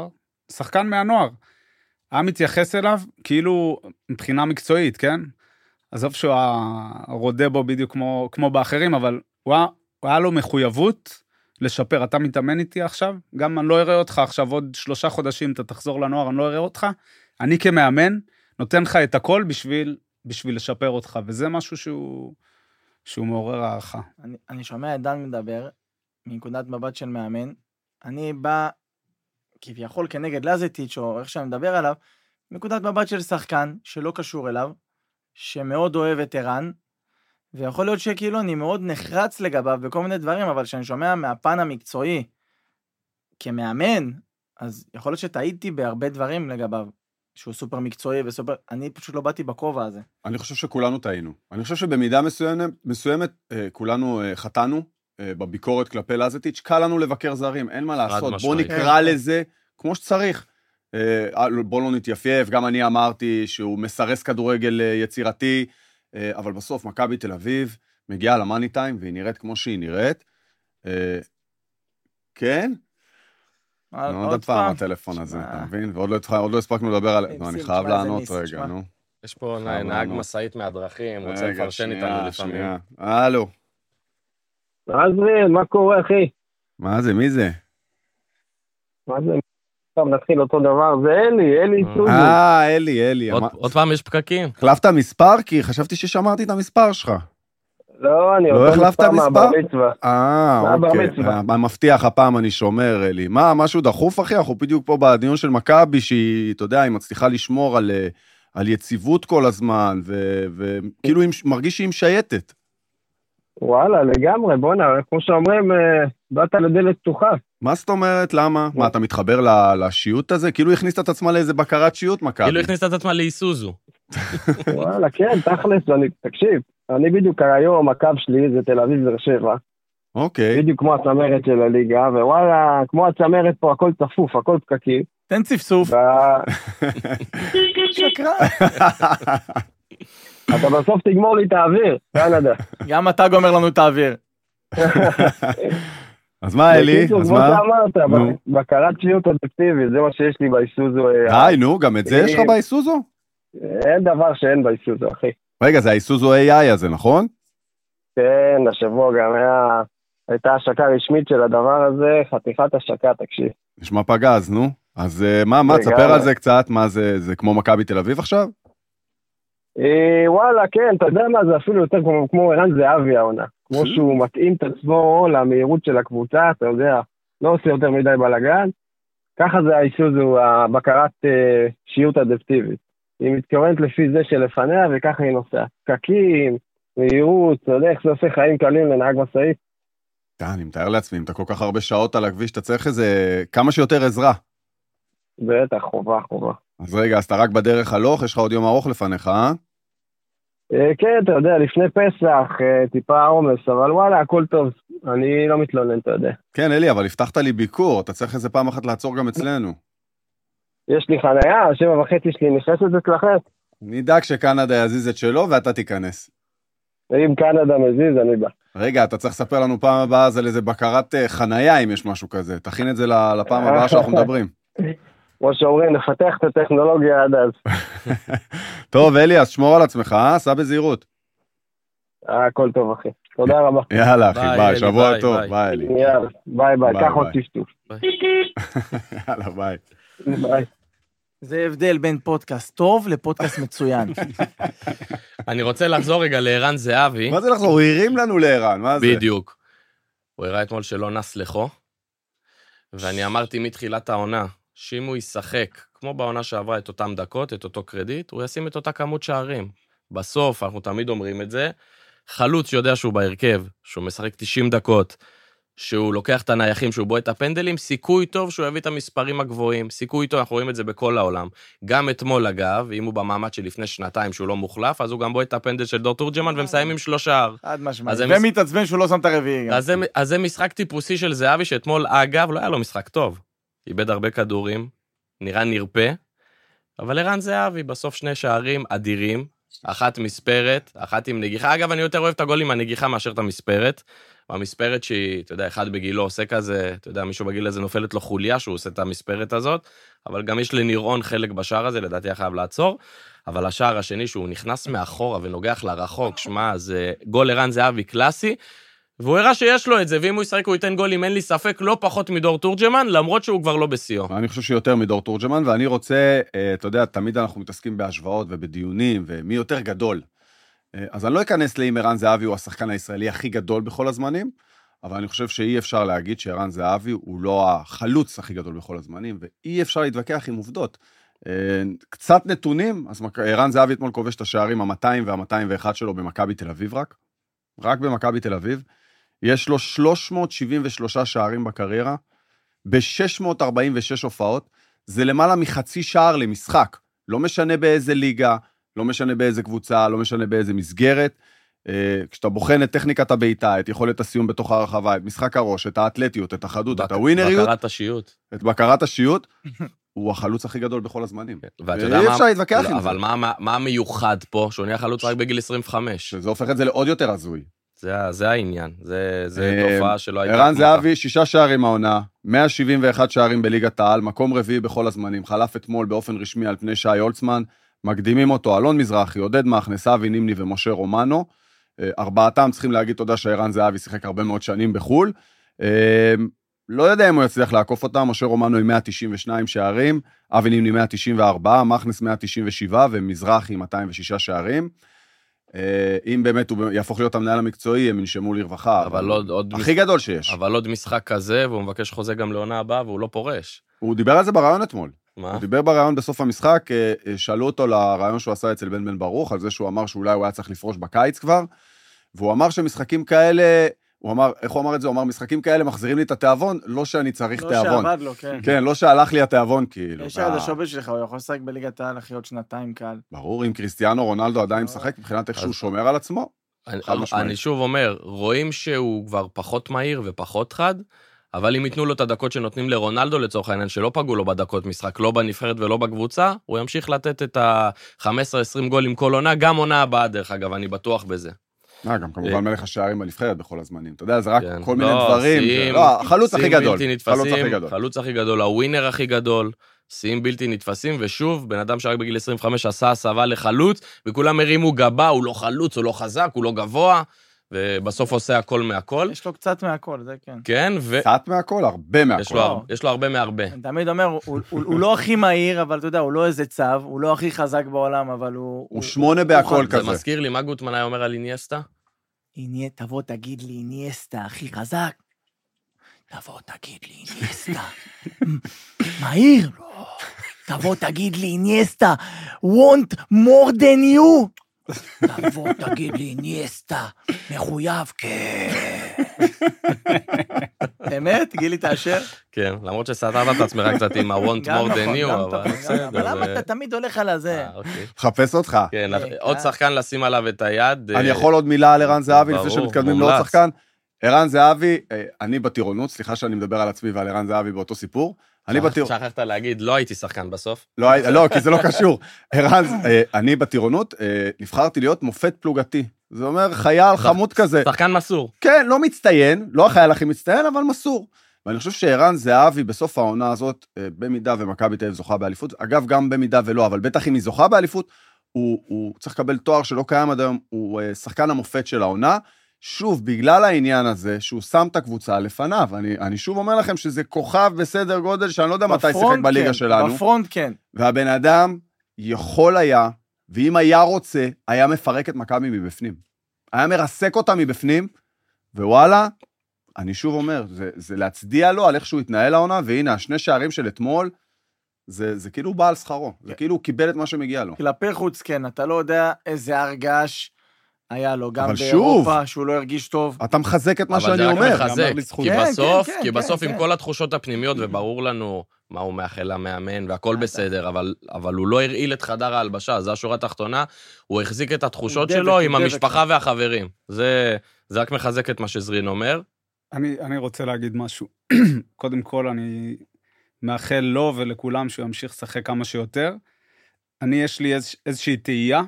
מהנוער, היה מתייחס אליו כאילו מבחינה מקצועית, כן? עזוב שהוא רודה בו בדיוק כמו באחרים, אבל הוא היה לו מחויבות, לשפר, אתה מתאמן איתי עכשיו, גם אני לא אראה אותך עכשיו, עוד 3 חודשים אתה תחזור לנוער, אני לא אראה אותך, אני כמאמן, נותן לך את הכל בשביל לשפר אותך, וזה משהו שהוא מעורר הערכה. אני שומע את דן מדבר, מנקודת מבט של מאמן, אני בא, כביכול כנגד לזטיץ' או איך שאני מדבר עליו, מנקודת מבט של שחקן, שלא קשור אליו, שמאוד אוהב את ערן, ויכול להיות שכאילו אני מאוד נחרץ לגביו בכל מיני דברים, אבל כשאני שומע מהפן המקצועי כמאמן, אז יכול להיות שטעיתי בהרבה דברים לגביו, שהוא סופר מקצועי וסופר, אני פשוט לא באתי בכובע הזה. אני חושב שכולנו טעינו. אני חושב שבמידה מסוימת כולנו חטאנו בביקורת כלפי לזטיץ', קל לנו לבקר זרים, אין מה לעשות, בוא נקרא לזה כמו שצריך. בוא לא נתייפייף, גם אני אמרתי שהוא מסרס כדורגל יצירתי, אבל בסוף מכבי תל אביב מגיעה למאני טיים, והיא נראית כמו שהיא נראית. כן? עוד פעם הטלפון הזה, אתה מבין? ועוד לא הספקנו לדבר על... אני חייב לענות רגע, נו. יש פה נהג מסעית מהדרכים, רוצה לפרשן איתנו לפעמים. הלו. מה קורה, אחי? מה זה, מי זה? מה זה? עכשיו נתחיל אותו דבר, זה אלי סוזו. אלי. עוד פעם יש פקקים. החלפת מספר? כי חשבתי ששמרתי את המספר שלך. לא, אני לא החלפת מספר? מצווה. אוקיי. מבטיח הפעם אני שומר, אלי. מה, משהו דחוף, אחי? אנחנו בדיוק פה בדיון של מכבי, שהיא, אתה יודע, היא מצליחה לשמור על יציבות כל הזמן, וכאילו מרגיש שהיא משייטת. וואלה, לגמרי, בוא'נה, כמו שאומרים, באת לדלת פתוחה. מה זאת אומרת? למה? מה, אתה מתחבר לשיעוט הזה? כאילו הכנסת את עצמה לאיזה בקרת שיעוט, מכבי. כאילו הכנסת את עצמה לאיסוזו. וואלה, כן, תכלס, תקשיב, אני בדיוק היום, הקו שלי זה תל אביב באר שבע. אוקיי. בדיוק כמו הצמרת של הליגה, ווואלה, כמו הצמרת פה, הכל צפוף, הכל פקקים. תן צפצוף. שקרן. אתה בסוף תגמור לי את האוויר, קנדה. גם אתה גומר לנו את האוויר. אז מה, אלי? אז מה? כמו שאמרת, בקרת שיעוט אדפטיבית, זה מה שיש לי באיסוזו. נו, גם את זה יש לך באיסוזו? אין דבר שאין באיסוזו, אחי. רגע, זה האיסוזו AI הזה, נכון? כן, השבוע גם הייתה השקה רשמית של הדבר הזה, חתיכת השקה, תקשיב. נשמע פגז, נו. אז מה, תספר על זה קצת, מה זה כמו מכבי תל אביב עכשיו? וואלה, כן, אתה יודע מה, זה אפילו יותר כמו ערן זהבי העונה. כמו שהוא מתאים את עצמו למהירות של הקבוצה, אתה יודע, לא עושה יותר מדי בלגן. ככה זה האיסוזו, הבקרת שיעוט אדפטיבית. היא מתכוונת לפי זה שלפניה, וככה היא נוסעת. פקקים, מהירות, אתה יודע איך זה עושה חיים קלים לנהג משאית? אני מתאר לעצמי, אם אתה כל כך הרבה שעות על הכביש, אתה צריך איזה כמה שיותר עזרה. בטח, חובה. אז רגע, אז אתה רק בדרך הלוך, יש לך עוד יום ארוך לפניך, אה? כן, אתה יודע, לפני פסח, טיפה עומס, אבל וואלה, הכל טוב. אני לא מתלונן, אתה יודע. כן, אלי, אבל הבטחת לי ביקור, אתה צריך איזה פעם אחת לעצור גם אצלנו. יש לי חניה, 7:30 שלי נכנסת אצלכם. נדאג שקנדה יזיז את שלו ואתה תיכנס. אם קנדה מזיז, אני בא. רגע, אתה צריך לספר לנו פעם הבאה על איזה בקרת חנייה, אם יש משהו כזה. תכין את זה לפעם הבאה שאנחנו מדברים. כמו שאומרים, נפתח את הטכנולוגיה עד אז. טוב, אלי, אז שמור על עצמך, סע בזהירות. הכל טוב, אחי. תודה רבה. יאללה, אחי, ביי, שבוע טוב, ביי, אלי. יאללה, ביי, קח עוד טפטוף. יאללה, ביי. ביי. זה הבדל בין פודקאסט טוב לפודקאסט מצוין. אני רוצה לחזור רגע לערן זהבי. מה זה לחזור? הוא הרים לנו לערן, מה זה? בדיוק. הוא הראה אתמול שלא נס לכו, ואני אמרתי מתחילת העונה, שאם הוא ישחק, כמו בעונה שעברה את אותם דקות, את אותו קרדיט, הוא ישים את אותה כמות שערים. בסוף, אנחנו תמיד אומרים את זה, חלוץ שיודע שהוא בהרכב, שהוא משחק 90 דקות, שהוא לוקח את הנייחים, שהוא בועט את הפנדלים, סיכוי טוב שהוא יביא את המספרים הגבוהים, סיכוי טוב, אנחנו רואים את זה בכל העולם. גם אתמול, אגב, אם הוא במעמד של לפני שנתיים שהוא לא מוחלף, אז הוא גם בועט את הפנדל של דור תורג'מן, ומסיים עם 3 שער. עד משמעית. ומתעצבן שהוא לא שם את הרביעי. אז זה משחק טיפוסי של זהבי, שאתמול, אגב, לא היה לו משחק טוב. איבד הרבה כדורים, נראה נרפה, אבל ערן זהבי, בסוף 2 שערים אדירים, אחת מספרת, אחת עם נגיחה. אגב, אני יותר אוהב את הגול עם הנגיחה מאשר את המספרת. המספרת שהיא, אתה יודע, אחד בגילו עושה כזה, אתה יודע, מישהו בגיל הזה נופלת לו חוליה שהוא עושה את המספרת הזאת, אבל גם יש לנירון חלק בשער הזה, לדעתי חייב לעצור, אבל השער השני שהוא נכנס מאחורה ונוגח לרחוק, שמה, זה גול ערן זהבי קלאסי, והוא הראה שיש לו את זה, ואם הוא ישחק הוא ייתן גולים, אין לי ספק, לא פחות מדור תורג'מן, למרות שהוא כבר לא בשיאו. אני חושב שיותר מדור תורג'מן, ואני רוצה, אתה יודע, תמיד אנחנו מתעסקים בהשוואות ובדיונים, ומי יותר גדול. אז אני לא אכנס לאם ערן זהבי הוא השחקן הישראלי הכי גדול בכל הזמנים, אבל אני חושב שאי אפשר להגיד שערן זהבי הוא לא החלוץ הכי גדול בכל הזמנים, ואי אפשר להתווכח עם עובדות. קצת נתונים, אז ערן זהבי אתמול כובש את השערים ה-200 וה-201 שלו במכבי תל אביב רק במכבי תל אביב, יש לו 373 שערים בקריירה, ב-646 הופעות, זה למעלה מחצי שער למשחק, לא משנה באיזה ליגה, לא משנה באיזה קבוצה, לא משנה באיזה מסגרת, כשאתה בוחן את טכניקת הבעיטה, את יכולת הסיום בתוך הרחבה, את משחק הראש, את האתלטיות, את החדות, את הווינריות, בקרת השיעוט. את בקרת השיעוט, הוא החלוץ הכי גדול בכל הזמנים. ואי אפשר להתווכח עם זה. אבל מה המיוחד פה, שהוא נהיה חלוץ רק בגיל 25? זה הופך את זה לעוד יותר הזוי. זה העניין, זה תופעה שלא הייתה... ערן זהבי, 6 שערים העונה, 171 שערים בליגת העל, מקום רביעי בכל הזמנים, חלף אתמול באופן רשמי על פני שי הולצמן, מקדימים אותו אלון מזרחי, עודד מכנס, אבי נימני ומשה רומנו, 4 צריכים להגיד תודה שערן זהבי שיחק הרבה מאוד שנים בחול, לא יודע אם הוא יצליח לעקוף אותם, משה רומנו עם 192 שערים, אבי נימני 194, מכנס 197 ומזרחי 206 שערים, אם באמת הוא יהפוך להיות המנהל המקצועי, הם ינשמו לרווחה, אבל עוד הכי גדול שיש. אבל עוד משחק כזה, והוא מבקש חוזה גם לעונה הבאה, והוא לא פורש. הוא דיבר על זה ברעיון אתמול. מה? הוא דיבר ברעיון בסוף המשחק, שאלו אותו לרעיון שהוא עשה אצל בן ברוך, על זה שהוא אמר שאולי הוא היה צריך לפרוש בקיץ כבר, והוא אמר שמשחקים כאלה, איך הוא אמר את זה? הוא אמר, משחקים כאלה מחזירים לי את התיאבון, לא שאני צריך תיאבון. לא שעבד לו, כן. כן, לא שהלך לי התיאבון, כאילו. יש עד השובל שלך, הוא יכול לשחק בליגת העל אחרי עוד 2 קל. ברור, אם קריסטיאנו רונלדו עדיין משחק, מבחינת איך שהוא שומר על עצמו. אני שוב אומר, רואים שהוא כבר פחות מהיר ופחות חד, אבל אם ייתנו לו את הדקות שנותנים לרונלדו לצורך העניין, שלא פגעו לו בדקות משחק, לא בנבחרת ולא בקבוצה, הוא ימשיך לתת את ה-15-20 גולים כל עונה, גם עונה הבאה דרך אגב, אני בטוח בזה. גם כמובן מלך השערים בנבחרת בכל הזמנים. אתה יודע, זה רק כל מיני דברים. החלוץ הכי גדול. חלוץ הכי גדול, הווינר הכי גדול, שיאים בלתי נתפסים, ושוב, בן אדם שרק בגיל 25 עשה הסבה לחלוץ, וכולם הרימו גבה, הוא לא חלוץ, הוא לא חזק, הוא לא גבוה, ובסוף עושה הכל מהכל. יש לו קצת מהכל, זה כן. כן, קצת מהכל, הרבה מהכל. יש לו הרבה מהרבה. אני תמיד אומר, הוא לא הכי מהיר, אבל אתה יודע, הוא לא איזה צו, הוא לא הכי חזק בעולם, אבל הוא 8 בהכל כזה. זה מזכיר לי, מה גוטמן היה אומר על אינייסטה? תבוא תגיד לי, אינייסטה הכי חזק. תבוא תגיד לי, אינייסטה. מהיר? לא. תבוא תגיד לי, אינייסטה, want more than you. תבוא תגיד לי, אינייסטה, מחויב, כן. באמת? גילי תאשר? כן, למרות שסתרת את עצמך קצת עם ה-want more than you, אבל למה אתה תמיד הולך על הזה? חפש אותך. כן, עוד שחקן לשים עליו את היד. אני יכול עוד מילה על ערן זהבי, לפני שמתקדמים לעוד שחקן. ערן זהבי, אני בטירונות, סליחה שאני מדבר על עצמי ועל ערן זהבי באותו סיפור. שכחת להגיד, לא הייתי שחקן בסוף. לא, כי זה לא קשור. ערן, אני בטירונות, נבחרתי להיות מופת פלוגתי. זה אומר חייל חמוד כזה. שחקן מסור. כן, לא מצטיין, לא החייל הכי מצטיין, אבל מסור. ואני חושב שערן זהבי בסוף העונה הזאת, במידה ומכבי תל אביב זוכה באליפות, אגב גם במידה ולא, אבל בטח אם היא זוכה באליפות, הוא צריך לקבל תואר שלא קיים עד היום, הוא שחקן המופת של העונה, שוב, בגלל העניין הזה, שהוא שם את הקבוצה לפניו, אני שוב אומר לכם שזה כוכב בסדר גודל, שאני לא יודע מתי שיחק בליגה שלנו. בפרונט כן. והבן אדם יכול היה, ואם היה רוצה, היה מפרק את מכבי מבפנים. היה מרסק אותה מבפנים, ווואלה, אני שוב אומר, זה להצדיע לו על איך שהוא התנהל העונה, והנה, 2 שערים של אתמול, זה כאילו בא על שכרו, זה כאילו הוא קיבל את מה שמגיע לו. כלפי חוץ, כן, אתה לא יודע איזה הרגש היה לו, גם באירופה, שהוא לא הרגיש טוב. אתה מחזק את מה שאני אומר. אבל זה רק מחזק, כי בסוף עם כל התחושות הפנימיות, וברור לנו מה הוא מאחל למאמן, והכל בסדר, אבל הוא לא הרעיל את חדר ההלבשה, זה השורה התחתונה, הוא החזיק את התחושות שלו עם המשפחה והחברים. זה רק מחזק את מה שזרין אומר. אני רוצה להגיד משהו. קודם כל, אני מאחל לו ולכולם שהוא ימשיך לשחק כמה שיותר. יש לי איזושהי תהייה.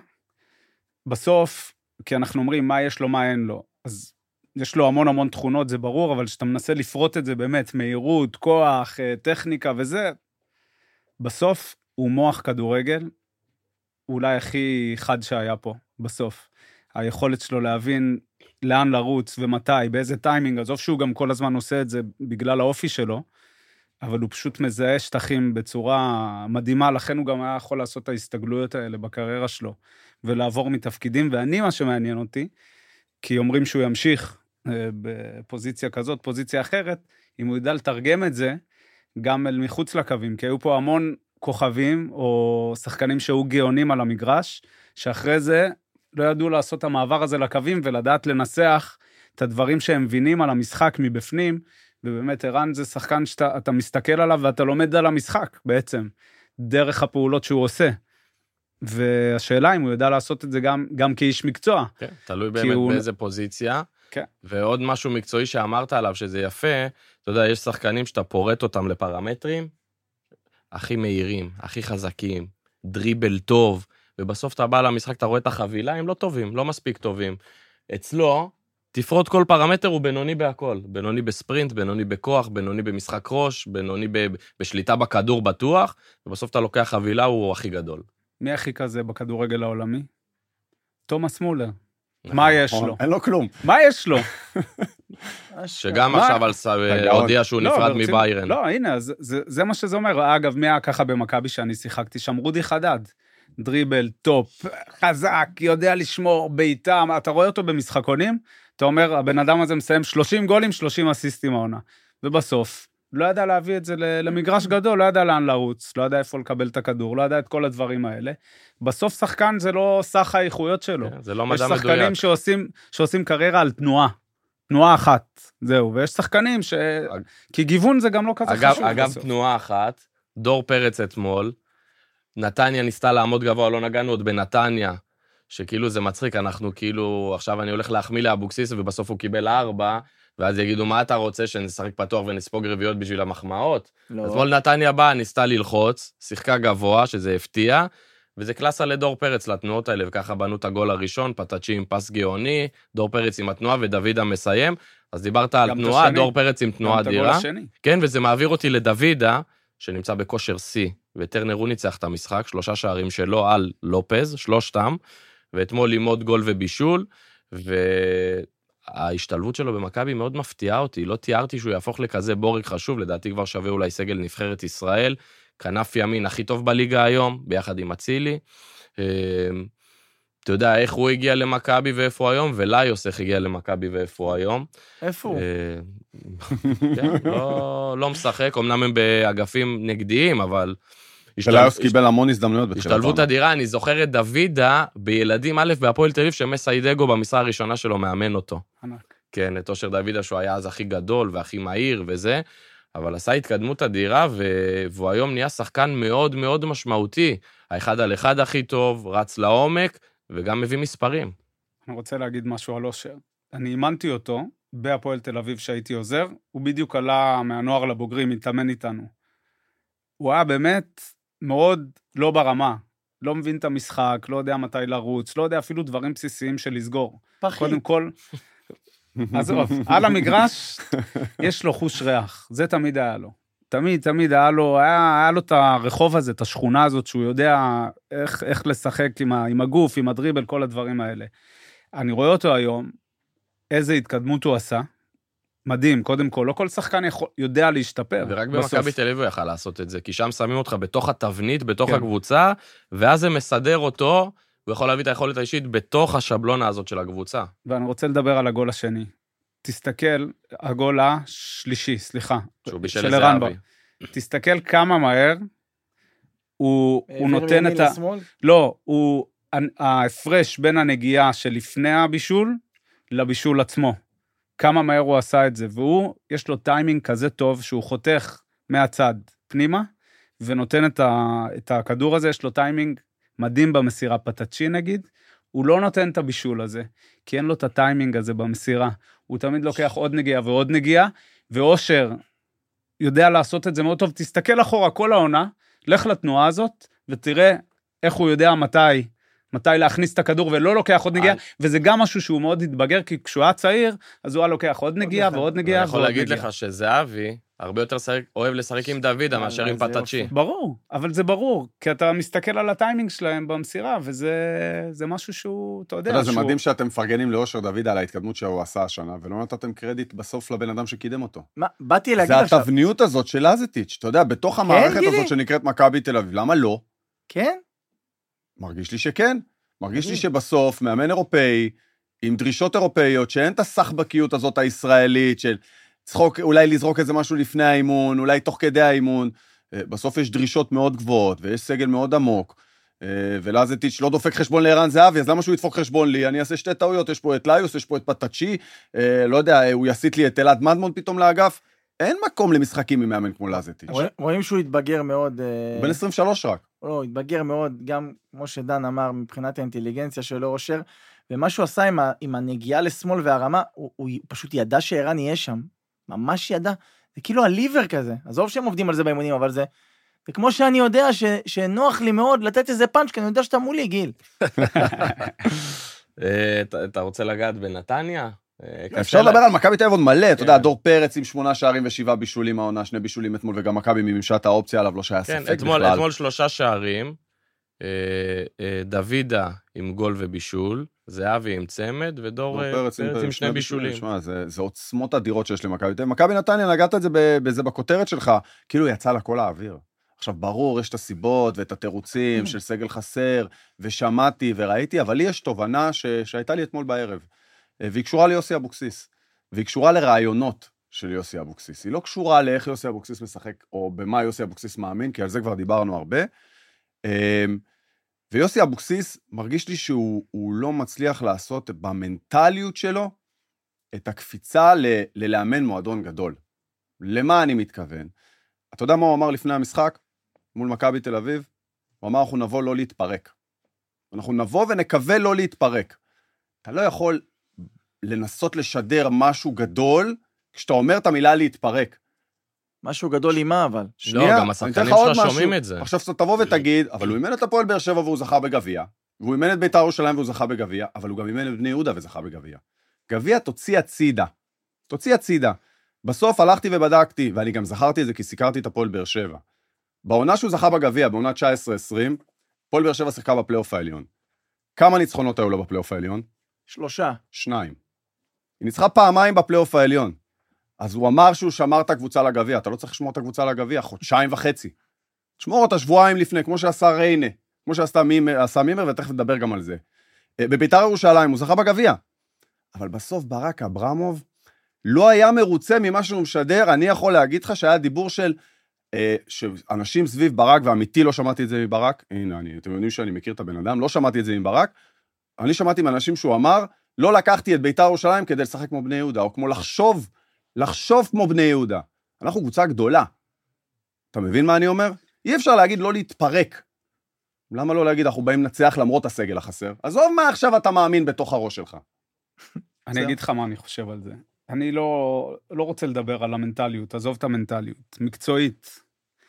בסוף, כי אנחנו אומרים מה יש לו, מה אין לו. אז יש לו המון תכונות, זה ברור, אבל כשאתה מנסה לפרוט את זה באמת, מהירות, כוח, טכניקה וזה, בסוף הוא מוח כדורגל, אולי הכי חד שהיה פה, בסוף. היכולת שלו להבין לאן לרוץ ומתי, באיזה טיימינג, עזוב שהוא גם כל הזמן עושה את זה בגלל האופי שלו, אבל הוא פשוט מזהה שטחים בצורה מדהימה, לכן הוא גם היה יכול לעשות את ההסתגלויות האלה בקריירה שלו, ולעבור מתפקידים, ואני מה שמעניין אותי, כי אומרים שהוא ימשיך בפוזיציה כזאת, פוזיציה אחרת, אם הוא ידע לתרגם את זה, גם אל מחוץ לקווים, כי היו פה המון כוכבים, או שחקנים שהיו גאונים על המגרש, שאחרי זה לא ידעו לעשות את המעבר הזה לקווים, ולדעת לנסח את הדברים שהם מבינים על המשחק מבפנים, ובאמת ערן זה שחקן שאתה מסתכל עליו, ואתה לומד על המשחק בעצם, דרך הפעולות שהוא עושה. והשאלה אם הוא יודע לעשות את זה גם כאיש מקצוע. כן, תלוי באמת באיזה פוזיציה. כן. ועוד משהו מקצועי שאמרת עליו, שזה יפה, אתה יודע, יש שחקנים שאתה פורט אותם לפרמטרים, הכי מהירים, הכי חזקים, דריבל טוב, ובסוף אתה בא למשחק, אתה רואה את החבילה, הם לא טובים, לא מספיק טובים. אצלו, תפרוט כל פרמטר, הוא בינוני בהכל. בינוני בספרינט, בינוני בכוח, בינוני במשחק ראש, בינוני בשליטה בכדור בטוח, ובסוף אתה לוקח חבילה, הוא הכי גדול. מי הכי כזה בכדורגל העולמי? תומאס מולר. מה יש לו? אין לו כלום. מה יש לו? שגם עכשיו הודיע שהוא נפרד מביירן. לא, הנה, זה מה שזה אומר. אגב, מי היה ככה במכבי שאני שיחקתי שם? רודי חדד. דריבל, טופ, חזק, יודע לשמור בעיטה. אתה רואה אותו במשחקונים? אתה אומר, הבן אדם הזה מסיים 30 גולים, 30 אסיסטים העונה. ובסוף, לא ידע להביא את זה למגרש גדול, לא ידע לאן לרוץ, לא ידע איפה לקבל את הכדור, לא ידע את כל הדברים האלה. בסוף שחקן זה לא סך האיכויות שלו. זה לא מדע מדויק. יש שחקנים שעושים קריירה על תנועה אחת, זהו, ויש שחקנים כי גיוון זה גם לא כזה חשוב. אגב, תנועה אחת, דור פרץ אתמול, נתניה ניסתה לעמוד גבוה, לא נגענו עוד בנתניה, שכאילו זה מצחיק, אנחנו כאילו, עכשיו אני הולך להחמיא לאבוקסיס, ובסוף הוא קיבל 4, ואז יגידו, מה אתה רוצה, שנשחק פתוח ונספוג רביעיות בשביל המחמאות? לא. אתמול נתניה באה, ניסתה ללחוץ, שיחקה גבוה, שזה הפתיע, וזה קלאסה לדור פרץ לתנועות האלה, וככה בנו את הגול הראשון, פטאצ'י עם פס גאוני, דור פרץ עם התנועה, ודוידה מסיים, אז דיברת על תנועה, דור פרץ עם תנועה אדירה. כן, וזה מעביר אותי לדוידה, שנמצא בכושר C, וטרנר הוא ניצח את המשחק, 3 שערים שלו על לופז, 3, ואתמול לימוד גול ובישול, וההשתלבות שלו במכבי מאוד מפתיעה אותי, לא תיארתי שהוא יהפוך לכזה בורג חשוב, לדעתי כבר שווה אולי סגל נבחרת ישראל, כנף ימין הכי טוב בליגה היום, ביחד עם אצילי, אתה יודע איך הוא הגיע למכבי ואיפה הוא היום, וליוס איך הגיע למכבי ואיפה הוא היום. איפה הוא? כן, לא משחק, אמנם הם באגפים נגדיים, אבל... וליוס קיבל המון הזדמנויות. השתלבות אדירה, אני זוכר את דוידה בילדים א' בהפועל תל אביב, שמסיידגו במשרה הראשונה שלו מאמן אותו. ענק. כן, את אושר דוידה שהוא היה אז הכי גדול והכי מהיר וזה, אבל עשה התקדמות אדירה, והוא היום נהיה שחקן מאוד מאוד משמעותי. האחד על אחד הכי טוב, רץ לעומק, וגם מביא מספרים. אני רוצה להגיד משהו על אושר. אני אימנתי אותו בהפועל תל אביב שהייתי עוזר, הוא בדיוק עלה מהנוער לבוגרים, התאמן איתנו. הוא היה באמת מאוד לא ברמה, לא מבין את המשחק, לא יודע מתי לרוץ, לא יודע אפילו דברים בסיסיים של לסגור. פחי. קודם כל, עזוב, על המגרש יש לו חוש ריח, זה תמיד היה לו. תמיד היה לו את הרחוב הזה, את השכונה הזאת, שהוא יודע איך לשחק עם הגוף, עם הדריבל, כל הדברים האלה. אני רואה אותו היום, איזה התקדמות הוא עשה, מדהים, קודם כל, לא כל שחקן יודע להשתפר. ורק במכבי תל אביב הוא יכל לעשות את זה, כי שם שמים אותך בתוך התבנית, בתוך הקבוצה, ואז זה מסדר אותו, הוא יכול להביא את היכולת האישית בתוך השבלונה הזאת של הקבוצה. ואני רוצה לדבר על הגול השני. תסתכל, הגול השלישי, סליחה. שהוא בישל לזהבי. תסתכל כמה מהר, הוא נותן את לא, ההפרש בין הנגיעה שלפני הבישול, לבישול עצמו. כמה מהר הוא עשה את זה, והוא, יש לו טיימינג כזה טוב, שהוא חותך מהצד פנימה, ונותן את הכדור הזה, יש לו טיימינג מדהים במסירה, פטאצ'י נגיד, הוא לא נותן את הבישול הזה, כי אין לו את הטיימינג הזה במסירה, הוא תמיד לוקח עוד נגיעה ועוד נגיעה, ואושר יודע לעשות את זה מאוד טוב, תסתכל אחורה כל העונה, לך לתנועה הזאת, ותראה איך הוא יודע מתי להכניס את הכדור ולא לוקח עוד נגיעה, וזה גם משהו שהוא מאוד התבגר, כי כשהוא היה צעיר, אז הוא היה לוקח עוד נגיעה ועוד נגיעה. אני יכול להגיד לך שזהבי, הרבה יותר אוהב לשחק עם דוידה מאשר עם פטאצ'י. ברור, אבל זה ברור, כי אתה מסתכל על הטיימינג שלהם במסירה, וזה משהו שהוא, אתה יודע, זה מדהים שאתם מפרגנים לאושר דוידה על ההתקדמות שהוא עשה השנה, ולא נתתם קרדיט בסוף לבן אדם שקידם אותו. מה, באתי להגיד עכשיו... זה התבניות הזאת של לזטיץ', אתה יודע, בתוך המערכת הזאת שנקראת מכבי תל אביב, למה לא? כן? מרגיש לי שכן. מרגיש לי שבסוף מאמן אירופאי, עם דרישות אירופאיות, שאין את הסחבקיות הזאת הישראלית, של אולי לזרוק איזה משהו לפני האימון, אולי תוך כדי האימון, בסוף יש דרישות מאוד גבוהות, ויש סגל מאוד עמוק, ולזטיץ' לא דופק חשבון לערן זהבי, אז למה שהוא ידפוק חשבון לי? אני אעשה 2 טעויות, יש פה את ליוס, יש פה את פטאצ'י, לא יודע, הוא יסיט לי את אלעד מדמון פתאום לאגף, אין מקום למשחקים עם מאמן כמו לזטיץ'. רואים שהוא התבגר מאוד. הוא בן 23 רק. לא, התבגר מאוד, גם כמו שדן אמר, מבחינת האינטליגנציה שלו אושר, ומה שהוא עשה עם הנגיעה לשמאל והרמה, הוא פשוט ידע שערן יהיה שם, ממש ידע, זה כאילו הליבר כזה, עזוב שהם עובדים על זה באימונים, אבל זה כמו שאני יודע שנוח לי מאוד לתת איזה פאנץ', כי אני יודע שאתה מולי, גיל. אתה רוצה לגעת בנתניה? אפשר לדבר על מכבי תל אביב עוד מלא, אתה יודע, דור פרץ עם 8 שערים ו7 בישולים העונה, 2 בישולים אתמול, וגם מכבי ממימשת האופציה עליו, לא שהיה ספק בכלל. אתמול 3 שערים, דוידה עם גול ובישול, זהבי עם צמד, ודור פרץ עם 2 בישולים. זה עוצמות אדירות שיש למכבי תל אביב. מכבי נתניה, נגעת את זה בכותרת שלך, כאילו יצא לכל האוויר. עכשיו, ברור, יש את הסיבות ואת התירוצים של סגל חסר, ושמעתי וראיתי, אבל לי יש תובנה שהייתה לי אתמול בערב, והיא קשורה ליוסי אבוקסיס, והיא קשורה לרעיונות של יוסי אבוקסיס. היא לא קשורה לאיך יוסי אבוקסיס משחק, או במה יוסי אבוקסיס מאמין, כי על זה כבר דיברנו הרבה. ויוסי אבוקסיס מרגיש לי שהוא לא מצליח לעשות במנטליות שלו את הקפיצה ללאמן מועדון גדול. למה אני מתכוון? אתה יודע מה הוא אמר לפני המשחק? מול מכבי תל אביב? הוא אמר, אנחנו נבוא לא להתפרק. אנחנו נבוא ונקווה לא להתפרק. אתה לא יכול לנסות לשדר משהו גדול, כשאתה אומר את המילה להתפרק. משהו גדול עם מה, אבל? לא, גם השחקנים שלו שומעים את זה. עכשיו, תבוא ותגיד, אבל הוא אימן את הפועל באר שבע והוא זכה בגביע, והוא אימן את בית"ר ירושלים והוא זכה בגביע, אבל הוא גם אימן את בני יהודה וזכה בגביע. גביע תוציא הצידה. בסוף הלכתי ובדקתי, ואני גם זכרתי את זה כי סיקרתי את הפועל באר שבע. בעונה שהוא זכה בגביע, בעונה 19-20, הפועל באר שבע שיחקה בפלייאוף העליון. כמה ניצחונות היו לו בפלייאוף העליון? 3. 2. היא ניצחה פעמיים בפלייאוף העליון. אז הוא אמר שהוא שמר את הקבוצה לגביע, אתה לא צריך לשמור את הקבוצה לגביע, 1.5 חודשים. תשמור אותה שבועיים לפני, כמו שעשה ריינה, כמו שעשה מימר, ותכף נדבר גם על זה. בבית"ר ירושלים הוא זכה בגביע. אבל בסוף ברק אברמוב לא היה מרוצה ממה שהוא משדר, אני יכול להגיד לך שהיה דיבור של אנשים סביב ברק, ואמיתי לא שמעתי את זה מברק, הנה, אתם יודעים שאני מכיר את הבן אדם, לא שמעתי את זה מברק, אני שמעתי מאנשים שהוא אמר, לא לקחתי את בית"ר ירושלים כדי לשחק כמו בני יהודה, או כמו לחשוב כמו בני יהודה. אנחנו קבוצה גדולה. אתה מבין מה אני אומר? אי אפשר להגיד לא להתפרק. למה לא להגיד אנחנו באים לנצח למרות הסגל החסר? עזוב מה עכשיו אתה מאמין בתוך הראש שלך. אני אגיד לך מה אני חושב על זה. אני לא רוצה לדבר על המנטליות, עזוב את המנטליות. מקצועית.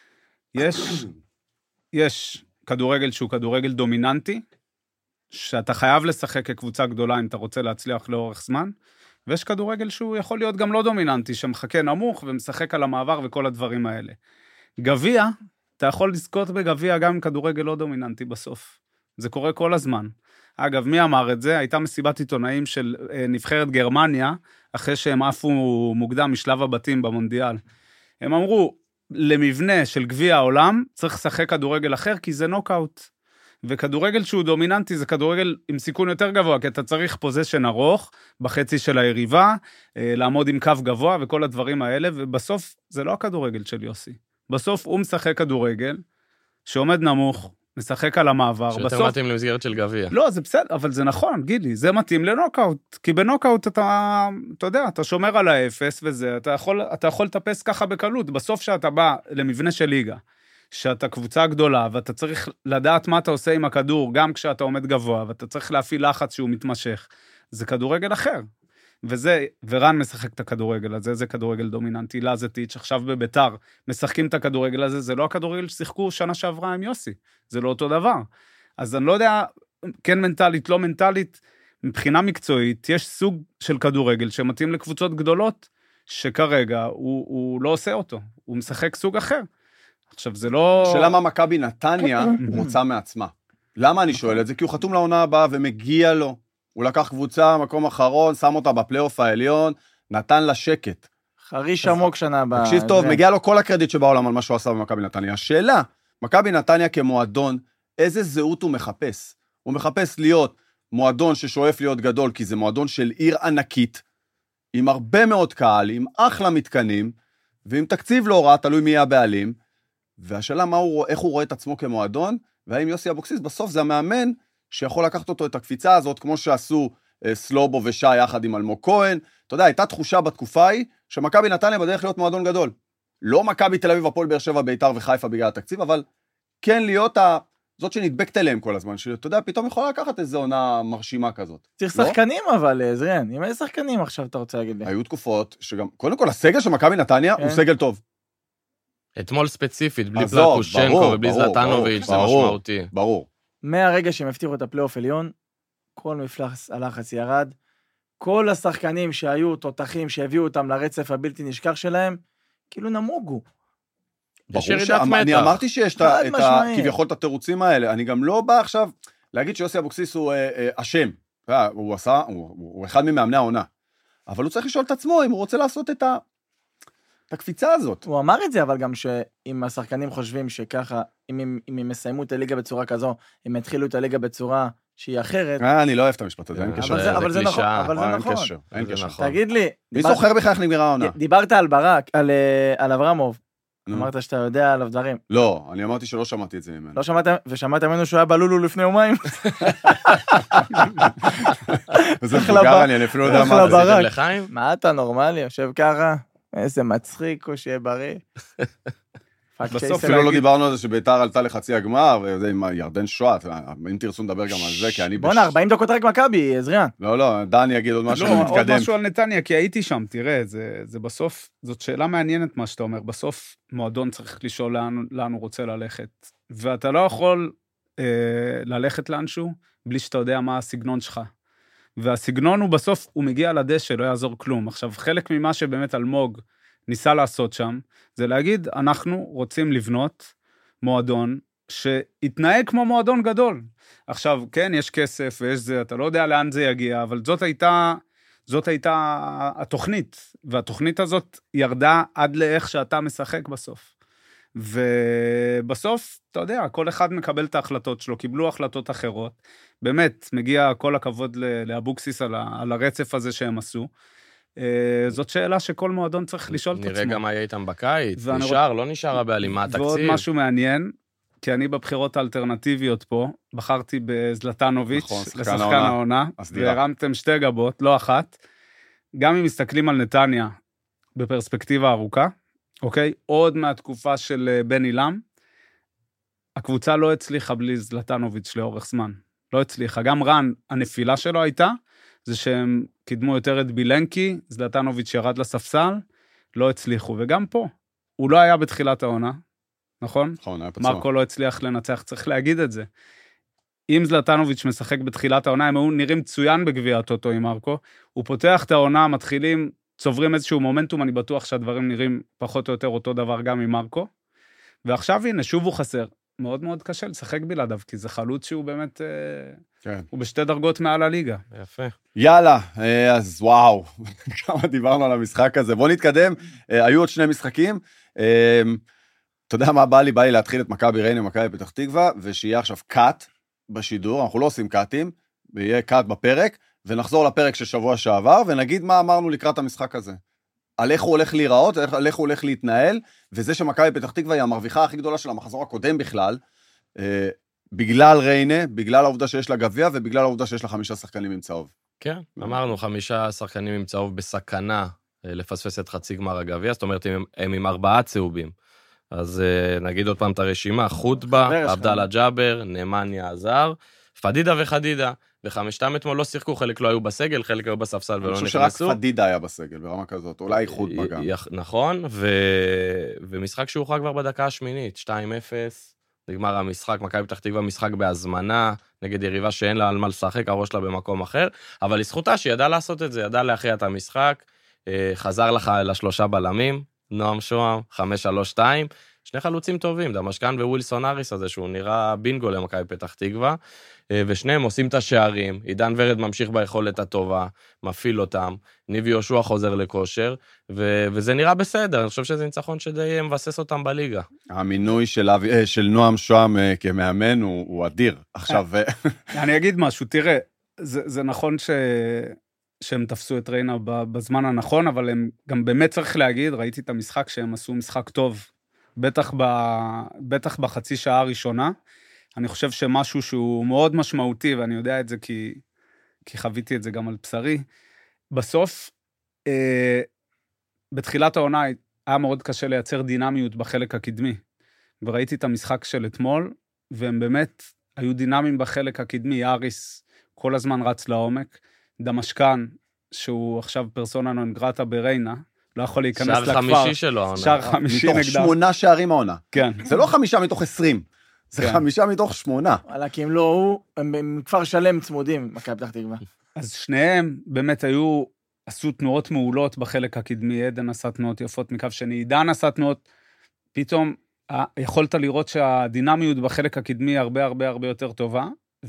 יש כדורגל שהוא כדורגל דומיננטי, שאתה חייב לשחק כקבוצה גדולה אם אתה רוצה להצליח לאורך זמן, ויש כדורגל שהוא יכול להיות גם לא דומיננטי, שמחכה נמוך ומשחק על המעבר וכל הדברים האלה. גביע, אתה יכול לזכות בגביע גם עם כדורגל לא דומיננטי בסוף. זה קורה כל הזמן. אגב, מי אמר את זה? הייתה מסיבת עיתונאים של נבחרת גרמניה, אחרי שהם עפו מוקדם משלב הבתים במונדיאל. הם אמרו, למבנה של גביע העולם, צריך לשחק כדורגל אחר, כי זה נוקאוט. וכדורגל שהוא דומיננטי, זה כדורגל עם סיכון יותר גבוה, כי אתה צריך פוזיישן ארוך, בחצי של היריבה, לעמוד עם קו גבוה, וכל הדברים האלה, ובסוף זה לא הכדורגל של יוסי. בסוף הוא משחק כדורגל, שעומד נמוך, משחק על המעבר. שיותר מתאים למסגרת של גביע. לא, זה בסדר, אבל זה נכון, גילי, זה מתאים לנוקאוט, כי בנוקאוט אתה יודע, אתה שומר על האפס וזה, אתה יכול לטפס ככה בקלות, בסוף שאתה בא למבנה של ליגה, שאתה קבוצה גדולה, ואתה צריך לדעת מה אתה עושה עם הכדור, גם כשאתה עומד גבוה, ואתה צריך להפעיל לחץ שהוא מתמשך, זה כדורגל אחר. ורן משחק את הכדורגל הזה, זה כדורגל דומיננטי, לזטיץ' עכשיו בביתר, משחקים את הכדורגל הזה, זה לא הכדורגל ששיחקו שנה שעברה עם יוסי, זה לא אותו דבר. אז אני לא יודע, כן מנטלית, לא מנטלית, מבחינה מקצועית, יש סוג של כדורגל שמתאים לקבוצות גדולות, שכרגע הוא לא עושה אותו, הוא משחק סוג אחר. עכשיו זה לא... שאלה מה מכבי נתניה רוצה מעצמה. למה אני שואל את זה? כי הוא חתום לעונה הבאה ומגיע לו. הוא לקח קבוצה, מקום אחרון, שם אותה בפלייאוף העליון, נתן לה שקט. חריש עמוק שנה הבאה. תקשיב טוב, מגיע לו כל הקרדיט שבעולם על מה שהוא עשה במכבי נתניה. השאלה, מכבי נתניה כמועדון, איזה זהות הוא מחפש? הוא מחפש להיות מועדון ששואף להיות גדול, כי זה מועדון של עיר ענקית, עם הרבה מאוד קהל, עם אחלה מתקנים, ועם תקציב לא רע, תלוי מי יהיה הבעלים, והשאלה איך הוא רואה את עצמו כמועדון, והאם יוסי אבוקסיס בסוף זה המאמן שיכול לקחת אותו את הקפיצה הזאת, כמו שעשו סלובו ושי יחד עם אלמוג כהן. אתה יודע, הייתה תחושה בתקופה היא, שמכבי נתניה בדרך להיות מועדון גדול. לא מכבי תל אביב, הפועל באר שבע, בית"ר וחיפה בגלל התקציב, אבל כן להיות זאת שנדבקת אליהם כל הזמן, שאתה יודע, פתאום יכולה לקחת איזו עונה מרשימה כזאת. צריך שחקנים אבל, זריאן, אם איזה שחקנים עכשיו אתה רוצה להגיד לי? היו תקופות שגם, קודם כל, הסגל של מכבי נתניה הוא סגל טוב. אתמול ספציפית, בלי פלקושנקו ובלי זלטנוביץ', זה משמעותי. ברור. מהרגע שהם הבטיחו את הפלייאוף עליון, כל מפלס הלחץ ירד, כל השחקנים שהיו תותחים, שהביאו אותם לרצף הבלתי נשכח שלהם, כאילו נמוגו. יש ברור ירידת מתח. אני אמרתי שיש חד משמעית. כביכול את התירוצים האלה, אני גם לא בא עכשיו להגיד שיוסי אבוקסיס הוא אשם, הוא אחד ממאמני העונה, אבל הוא צריך לשאול את עצמו אם הוא רוצה לעשות את הקפיצה הזאת. הוא אמר את זה, אבל גם שאם השחקנים חושבים שככה, אם הם יסיימו את הליגה בצורה כזו, הם יתחילו את הליגה בצורה שהיא אחרת. אני לא אוהב את המשפט הזה, אין קשר. אבל זה נכון, אבל זה נכון. אין קשר. תגיד לי, מי זוכר בכך נגמרה העונה? דיברת על ברק, על אברמוב. אמרת שאתה יודע עליו דברים. לא, אני אמרתי שלא שמעתי את זה ממנו. לא שמעת, ושמעת ממנו שהוא היה בלולו לפני יומיים. וזה מבוגר, אני אפילו לא יודע מה זה. עשיתם לחיים? מה אתה נורמלי, יושב ככה? איזה מצחיק, או שיהיה בריא. בסוף אפילו לא דיברנו על זה שביתר עלתה לחצי הגמר, וזה עם ירדן שואת, אם תרצו נדבר גם על זה, כי אני... בוא'נה, 40 דקות רק מכבי, עזריאן. לא, דני יגיד עוד משהו, לא, נתקדם. עוד משהו על נתניה, כי הייתי שם, תראה, זה בסוף, זאת שאלה מעניינת מה שאתה אומר, בסוף מועדון צריך לשאול לאן הוא רוצה ללכת, ואתה לא יכול ללכת לאנשהו, בלי שאתה יודע מה הסגנון שלך. והסגנון הוא בסוף, הוא מגיע לדשא, לא יעזור כלום. עכשיו, חלק ממה שבאמת אלמוג ניסה לעשות שם, זה להגיד, אנחנו רוצים לבנות מועדון שיתנהג כמו מועדון גדול. עכשיו, כן, יש כסף ויש זה, אתה לא יודע לאן זה יגיע, אבל זאת הייתה התוכנית, והתוכנית הזאת ירדה עד לאיך שאתה משחק בסוף. ובסוף, אתה יודע, כל אחד מקבל את ההחלטות שלו, קיבלו החלטות אחרות, באמת, מגיע כל הכבוד לאבוקסיס על הרצף הזה שהם עשו, זאת שאלה שכל מועדון צריך לשאול את עצמו. נראה גם מה יהיה איתם בקיץ, נשאר, לא נשאר הבעלים, מה התקציב? ועוד משהו מעניין, כי אני בבחירות האלטרנטיביות פה, בחרתי בזלטנוביץ' לשחקן העונה, והרמתם 2 גבות, לא אחת, גם אם מסתכלים על נתניה בפרספקטיבה ארוכה, אוקיי? עוד מהתקופה של בן אילם, הקבוצה לא הצליחה בלי זלטנוביץ' לאורך זמן. לא הצליחה. גם רן, הנפילה שלו הייתה, זה שהם קידמו יותר את בילנקי, זלטנוביץ' ירד לספסל, לא הצליחו. וגם פה, הוא לא היה בתחילת העונה, נכון? נכון, היה פצוע. מרקו לא הצליח לנצח, צריך להגיד את זה. אם זלטנוביץ' משחק בתחילת העונה, הם היו נראים מצוין בגביע הטוטו עם מרקו, הוא פותח את העונה, מתחילים, צוברים איזשהו מומנטום, אני בטוח שהדברים נראים פחות או יותר אותו דבר גם עם מרקו, ועכשיו הנה, שוב הוא חסר. מאוד מאוד קשה לשחק בלעדיו, כי זה חלוץ שהוא באמת, כן. הוא ב2 דרגות מעל הליגה. יפה. יאללה, אז וואו, כמה דיברנו על המשחק הזה. בואו נתקדם, היו עוד 2 משחקים. אתה יודע מה בא לי? בא לי להתחיל את מכבי ריינה ומכבי פתח תקווה, ושיהיה עכשיו קאט בשידור, אנחנו לא עושים קאטים, ויהיה קאט בפרק, ונחזור לפרק של שבוע שעבר, ונגיד מה אמרנו לקראת המשחק הזה. על איך הוא הולך להיראות, על איך הוא הולך להתנהל, וזה שמכבי פתח תקווה היא המרוויחה הכי גדולה של המחזור הקודם בכלל, בגלל ריינה, בגלל העובדה שיש לה גביע, ובגלל העובדה שיש לה 5 שחקנים עם צהוב. כן, אמרנו 5 שחקנים עם צהוב בסכנה לפספס את חצי גמר הגביע, זאת אומרת הם עם 4 צהובים. אז נגיד עוד פעם את הרשימה, חוטבה, עבדאללה ג'אבר, נמניה עזר, פדידה וחדידה. וחמשתם אתמול לא שיחקו, חלק לא היו בסגל, חלק היו בספסל ולא נכנסו. אני חושב שרק פדידה היה בסגל, ברמה כזאת, אולי חוטבה גם. נכון, ומשחק שהוכרע כבר בדקה השמינית, 2-0, נגמר המשחק, מכבי פתח תקווה משחק בהזמנה, נגד יריבה שאין לה על מה לשחק, הראש שלה במקום אחר, אבל לזכותה שהיא ידעה לעשות את זה, ידעה להכריע את המשחק, חזר לך ל3 בלמים, נועם שוהם, 5-3-2, 2 חלוצים טובים, דמשקן ווילסון אריס הזה, שהוא נראה בינגו למכבי פתח תקווה, ושניהם עושים את השערים, עידן ורד ממשיך ביכולת הטובה, מפעיל אותם, ניב יהושע חוזר לכושר, וזה נראה בסדר, אני חושב שזה ניצחון שדי מבסס אותם בליגה. המינוי של נועם שוהם כמאמן הוא אדיר. עכשיו... אני אגיד משהו, תראה, זה נכון שהם תפסו את ריינה בזמן הנכון, אבל הם גם באמת צריך להגיד, ראיתי את המשחק שהם עשו משחק טוב, בטח בחצי שעה הראשונה, אני חושב שמשהו שהוא מאוד משמעותי, ואני יודע את זה כי חוויתי את זה גם על בשרי, בסוף, בתחילת העונה היה מאוד קשה לייצר דינמיות בחלק הקדמי, וראיתי את המשחק של אתמול, והם באמת היו דינמיים בחלק הקדמי, יאריס כל הזמן רץ לעומק, דמשקן, שהוא עכשיו פרסונה נון גרטה בריינה, לא יכול להיכנס לכפר. שער 5 שלו העונה. שער 5 נגדם. מתוך 8 שערים העונה. כן. זה לא 5 מתוך 20. זה 5 מתוך 8. וואלה, כי הם לא, הם כפר שלם צמודים, מכבי פתח תקווה. אז שניהם באמת עשו תנועות מעולות בחלק הקדמי, עדן עשה תנועות יפות מקו שני, עידן עשה תנועות, פתאום יכולת לראות שהדינמיות בחלק הקדמי הרבה הרבה הרבה יותר טובה,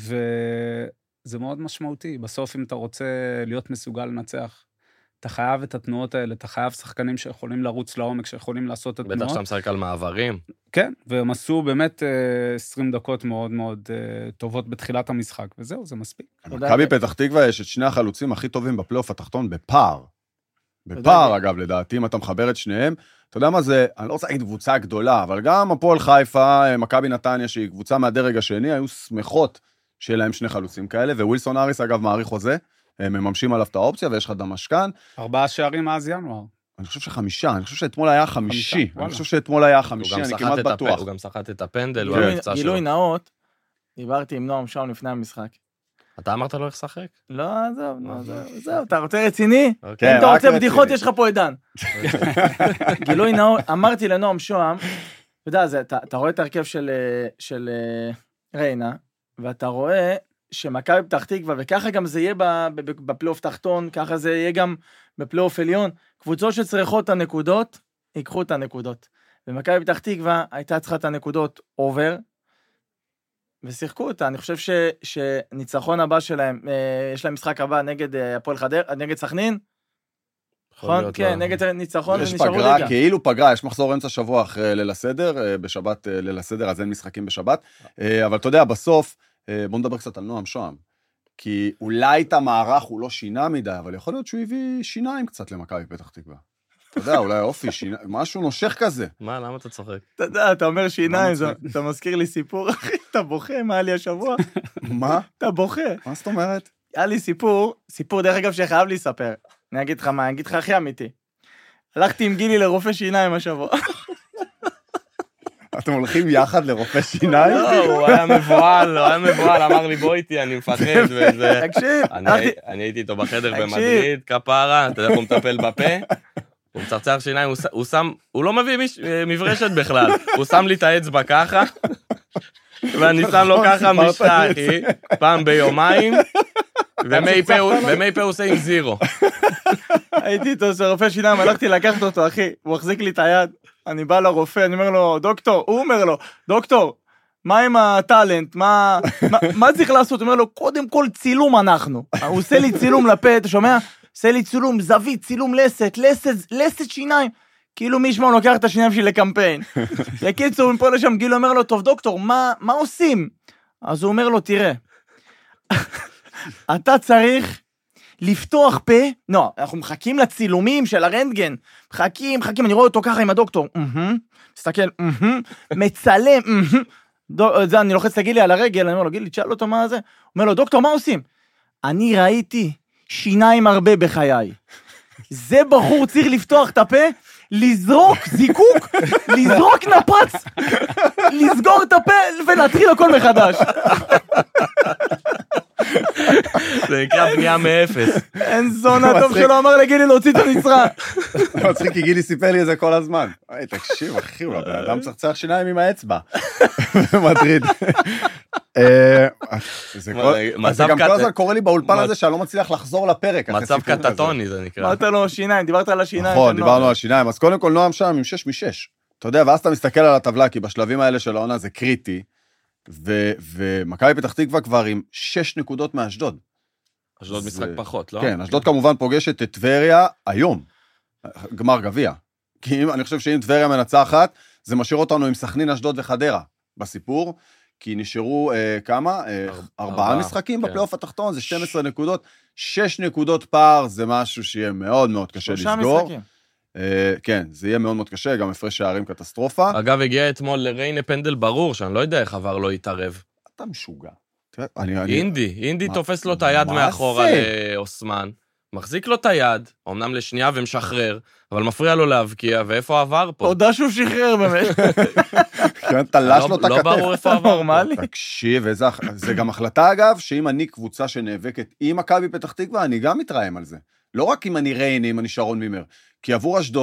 וזה מאוד משמעותי. בסוף אם אתה רוצה להיות מסוגל לנצח, אתה חייב את התנועות האלה, אתה חייב שחקנים שיכולים לרוץ לעומק, שיכולים לעשות את התנועות. בטח שאתה משחק על מעברים. כן, והם עשו באמת 20 דקות מאוד מאוד טובות בתחילת המשחק, וזהו, זה מספיק. מכבי פתח תקווה יש את שני החלוצים הכי טובים בפלייאוף התחתון בפער. בפער, אגב, לדעתי, אם אתה מחבר את שניהם, אתה יודע מה זה, אני לא רוצה להגיד קבוצה גדולה, אבל גם הפועל חיפה, מכבי נתניה, שהיא קבוצה מהדרג השני, היו שמחות שיהיה להם שני חלוצים כאלה, ווילסון אריס, אגב, מעריך חוזה, הם מממשים עליו את האופציה, ויש לך דמשקן. 4 שערים מאז ינואר. אני חושב ש5, אני חושב שאתמול היה 5, אני חושב שאתמול היה 5, אני כמעט בטוח. הוא גם שחט את הפנדל, גילוי נאות, דיברתי עם נועם שם לפני המשחק. אתה אמרת לו איך לשחק? לא, זהו, אתה רוצה רציני? אם אתה רוצה בדיחות, יש לך פה עידן. גילוי נאות, אמרתי לנועם שוהם, אתה יודע, אתה רואה את הרכב של ריינה, ואתה רואה שמכבי פתח תקווה, וככה גם זה יהיה בפלייאוף תחתון, ככה זה יהיה גם בפלייאוף עליון, קבוצות שצריכות את הנקודות, ייקחו את הנקודות. ומכבי פתח תקווה הייתה צריכה את הנקודות אובר, ושיחקו אותה. אני חושב שניצחון הבא שלהם, יש להם משחק הבא נגד הפועל חדרה, נגד סכנין, נכון? כן, נגד ניצחון ונשארו ליגה. יש פגרה, כאילו פגרה, יש מחזור אמצע שבוע אחרי ליל הסדר, בשבת ליל הסדר, אז אין משחקים בשבת, אבל אתה יודע, בסוף, בוא נדבר קצת על נועם שוהם, כי אולי את המערך הוא לא שינה מדי, אבל יכול להיות שהוא הביא שיניים קצת למכבי פתח תקווה. אתה יודע, אולי אופי, משהו נושך כזה. מה, למה אתה צוחק? אתה יודע, אתה אומר שיניים, אתה מזכיר לי סיפור, אחי, אתה בוכה, מה היה לי השבוע? מה? אתה בוכה. מה זאת אומרת? היה לי סיפור דרך אגב שחייב לי לספר. אני אגיד לך מה, אני אגיד לך הכי אמיתי. הלכתי עם גילי לרופא שיניים השבוע. אתם הולכים יחד לרופא שיניים? לא, הוא היה מבועל, אמר לי בוא איתי, אני מפחד וזה. תקשיב. אני הייתי איתו בחדר במדריד, כפרה, אתה יודע איך הוא מטפל בפה? הוא מצרצח שיניים, הוא לא מביא מברשת בכלל, הוא שם לי את האצבע ככה, ואני שם לו ככה משחה, אחי, פעם ביומיים, ומי פה הוא עושה עם זירו. הייתי איתו שרופא שיניים, הלכתי לקחת אותו, אחי, הוא החזיק לי את היד, אני בא לרופא, אני אומר לו, דוקטור, הוא אומר לו, דוקטור, מה עם הטלנט, מה צריך לעשות? הוא אומר לו, קודם כל צילום אנחנו, הוא עושה לי צילום לפה, אתה שומע? עושה לי צילום זווית, צילום לסת שיניים, כאילו מישהו לוקח את השיניים שלי לקמפיין. לקיצור, מפה לשם, גיל אומר לו, טוב דוקטור, מה עושים? אז הוא אומר לו, תראה, אתה צריך לפתוח פה, לא, אנחנו מחכים לצילומים של הרנטגן, מחכים, אני רואה אותו ככה עם הדוקטור, מסתכל, מצלם, זה אני לוחץ לגילי על הרגל, אני אומר לו, גילי, תשאל אותו מה זה, הוא אומר לו, דוקטור, מה עושים? אני ראיתי שיניים הרבה בחיי. זה בחור צריך לפתוח את הפה, לזרוק זיקוק, לזרוק נפץ, לסגור את הפה ולהתחיל הכל מחדש. זה נקרא בנייה מאפס. אין זונה טוב שלא אמר לגילי להוציא את הנצרה. מצחיק, כי גילי סיפר לי את זה כל הזמן. תקשיב, אחי, הוא הבן אדם צחצח שיניים עם האצבע. במדריד. זה גם כל הזמן קורה לי באולפן הזה שאני לא מצליח לחזור לפרק. מצב קטטוני זה נקרא. אמרת לו שיניים, דיברת על השיניים. נכון, דיברנו על השיניים. אז קודם כל נועם שם עם 6 מ-6. אתה יודע, ואז אתה מסתכל על הטבלה, כי בשלבים האלה של העונה זה קריטי, ומכבי פתח תקווה כבר עם 6 נקודות מאשדוד. אשדוד משחק פחות, לא? כן, אשדוד כמובן פוגשת את טבריה היום, גמר גביע. כי אני חושב שאם טבריה מנצחת, זה משאיר אותנו עם סכנין, אשדוד וחדרה בסיפור, כי נשארו כמה? 4 משחקים בפלייאוף התחתון, זה 12 נקודות, 6 נקודות פער, זה משהו שיהיה מאוד מאוד קשה לסגור. 3 משחקים. כן, זה יהיה מאוד מאוד קשה, גם הפרש שערים קטסטרופה. אגב, הגיע אתמול לריינה פנדל ברור, שאני לא יודע איך עבר לא יתערב. אתה משוגע. אינדי תופס לו את היד מאחורה לאוסמן, מחזיק לו את היד, אמנם לשנייה ומשחרר, אבל מפריע לו להבקיע, ואיפה עבר פה? תודה שהוא שחרר באמת. כן, תלש לו את הכתף. לא ברור איפה עבר פה. תקשיב, זה גם החלטה אגב, שאם אני קבוצה שנאבקת עם מכבי פתח תקווה, אני גם מתרעם על זה. לא רק אם אני ריינה, אם אני שרון מימר, כי עבור אשדוד,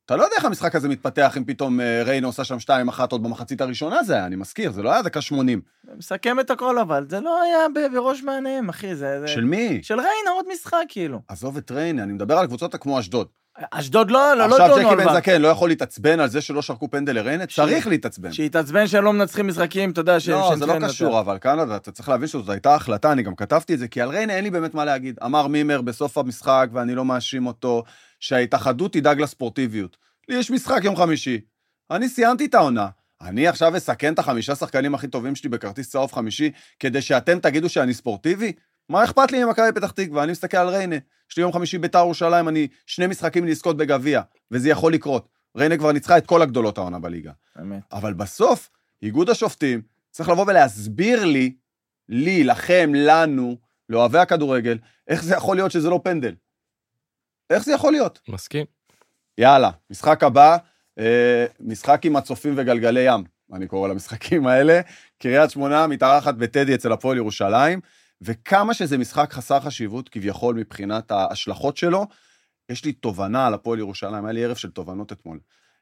אתה לא יודע איך המשחק הזה מתפתח, אם פתאום ריינה עושה שם 2-1 עוד במחצית הראשונה, זה היה, אני מזכיר, זה לא היה דקה 80. מסכם את הכל, אבל זה לא היה בראש מעניהם, אחי, זה... של מי? של ריינה, עוד משחק, כאילו. עזוב את ריינה, אני מדבר על קבוצות כמו אשדוד. אשדוד לא עכשיו ג'קי בן זקן לא יכול להתעצבן על זה שלא שרקו פנדל לריינה, צריך להתעצבן. שיתעצבן שלא מנצחים משחקים, אתה יודע, לא, זה לא קשור, אבל כאן אתה צריך להבין שזאת הייתה החלטה, אני גם כתבתי את זה, כי על ריינה אין לי באמת מה להגיד. אמר מימר בסוף המשחק, ואני לא מאשים אותו, שההתאחדות תדאג לספורטיביות. לי יש משחק יום חמישי. אני סיימתי את העונה. אני עכשיו אסכן את 5 שחקנים הכי טובים שלי בכרטיס צהוב חמישי, כדי שאתם תגידו שאני ספורטיבי? מה אכפת לי ממכבי פתח תקווה? אני מסתכל על ריינה. יש לי יום חמישי בית"ר ירושלים, אני 2 משחקים לזכות בגביע, וזה יכול לקרות. ריינה כבר ניצחה את כל הגדולות העונה בליגה. באמת. אבל בסוף, איגוד השופטים צריך לבוא ולהסביר לי, לכם, לנו, לאוהבי הכדורגל, איך זה יכול להיות שזה לא פנדל? איך זה יכול להיות? מסכים. יאללה, משחק הבא, משחק עם הצופים וגלגלי ים, אני קורא למשחקים האלה, קריית שמונה מתארחת בטדי אצל הפועל ירושלים, וכמה שזה משחק חסר חשיבות, כביכול מבחינת ההשלכות שלו, יש לי תובנה על הפועל ירושלים, היה לי ערב של תובנות אתמול.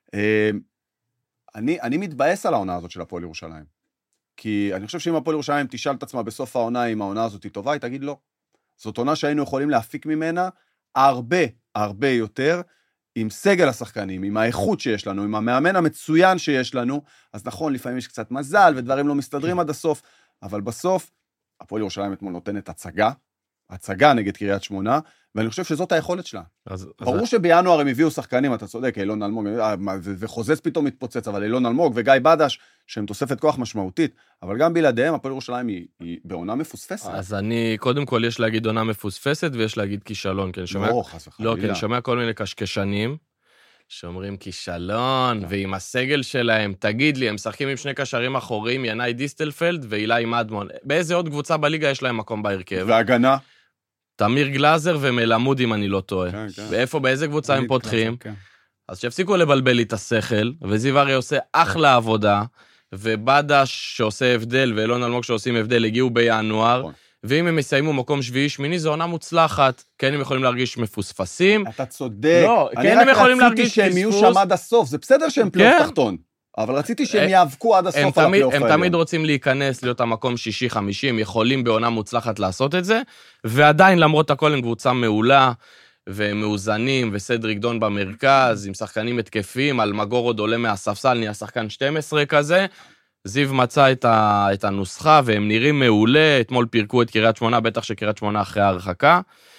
אני מתבאס על העונה הזאת של הפועל ירושלים, כי אני חושב שאם הפועל ירושלים תשאל את עצמה בסוף העונה, אם העונה הזאת היא טובה, היא תגיד לא. זאת עונה שהיינו יכולים להפיק ממנה הרבה יותר, עם סגל השחקנים, עם האיכות שיש לנו, עם המאמן המצוין שיש לנו, אז נכון, לפעמים יש קצת מזל, ודברים לא מסתדרים עד הסוף, אבל בסוף, הפועל ירושלים אתמול נותנת הצגה נגד קריית שמונה, ואני חושב שזאת היכולת שלה. ברור שבינואר הם הביאו שחקנים, אתה צודק, אילון אלמוג, וחוזז פתאום מתפוצץ, אבל אילון אלמוג וגיא בדש, שהם תוספת כוח משמעותית, אבל גם בלעדיהם, הפועל ירושלים היא בעונה מפוספסת. אז אני, קודם כל, יש להגיד עונה מפוספסת, ויש להגיד כישלון, כי אני שומע... לא, כי אני שומע כל מיני קשקשנים, שאומרים כישלון, ועם הסגל שלהם, תגיד לי, הם משחקים עם 2 קשרים אחוריים, ינאי דיסטלפלד ואילי מדמון. באיזה עוד קבוצה בליגה יש להם מקום בהרכב? והגנה? תמיר גלאזר ומלמוד, אם אני לא טועה. כן. ואיפה, באיזה קבוצה הם פותחים? אז שיפסיקו לבלבל לי את השכל, וזיו אריה עושה אחלה עבודה, ובדש שעושה הבדל, ואילון אלמוג שעושים הבדל, הגיעו בינואר, ואם הם יסיימו מקום 7-8, זו עונה מוצלחת, כן הם יכולים להרגיש מפוספסים. אתה צודק. לא, כן הם יכולים להרגיש פספוס. אני רק רציתי שהם יהיו שם עד הסוף, זה בסדר שהם פלייאוף תחתון, אבל רציתי שהם יאבקו עד הסוף על הפלייאוף האלה. הם תמיד רוצים להיכנס, להיות המקום 6-5, הם יכולים בעונה מוצלחת לעשות את זה, ועדיין למרות הכל הם קבוצה מעולה, ומאוזנים, וסדריק דון במרכז, עם שחקנים התקפים, על מגור עוד עולה מהספסל, נהיה שחקן 12 כזה, זיו מצא את הנוסחה, והם נראים מעולה, אתמול פירקו את קריית שמונה, בטח שקריית שמונה אחרי ההרחקה,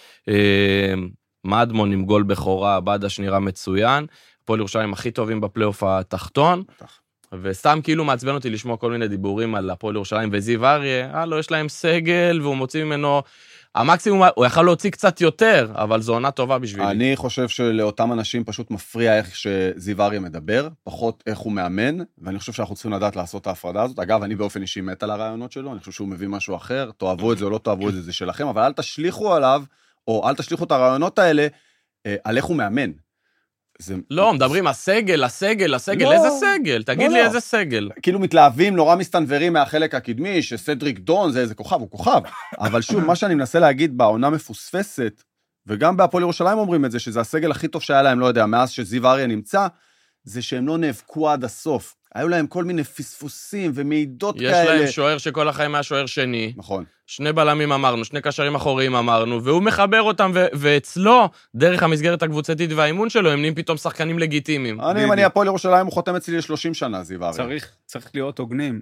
מדמון עם גול בכורה, בדש נראה מצוין, הפועל ירושלים הכי טובים בפלייאוף התחתון, וסתם כאילו מעצבן אותי לשמוע כל מיני דיבורים על הפועל ירושלים וזיו אריה, לא, יש להם סגל, והוא מוציא ממנו, המקסימום, הוא יכל להוציא קצת יותר, אבל זו עונה טובה בשבילי. אני חושב שלאותם אנשים פשוט מפריע איך שזיו אריה מדבר, פחות איך הוא מאמן, ואני חושב שאנחנו צריכים לדעת לעשות את ההפרדה הזאת. אגב, אני באופן אישי מת על הרעיונות שלו, אני חושב שהוא מביא משהו אחר, תאהבו את זה או לא תאהבו את זה, זה שלכם, אבל אל תשליכו עליו, או אל תשליכו את הרעיונות האלה, על איך הוא מאמן. לא, מדברים, הסגל, איזה סגל? תגיד לי איזה סגל. כאילו מתלהבים, נורא מסתנברים מהחלק הקדמי, שסדריק דון זה איזה כוכב, הוא כוכב. אבל שוב, מה שאני מנסה להגיד בעונה מפוספסת, וגם בהפועל ירושלים אומרים את זה, שזה הסגל הכי טוב שהיה להם, לא יודע, מאז שזיו אריה נמצא, זה שהם לא נאבקו עד הסוף. היו להם כל מיני פספוסים ומעידות כאלה. יש להם שוער שכל החיים היה שוער שני. נכון. 2 בלמים אמרנו, 2 קשרים אחוריים אמרנו, והוא מחבר אותם, ואצלו, דרך המסגרת הקבוצתית והאימון שלו, הם נהיים פתאום שחקנים לגיטימיים. אם אני הפועל ירושלים, הוא חותם אצלי ל-30 שנה, זיו אריה. צריך להיות הוגנים.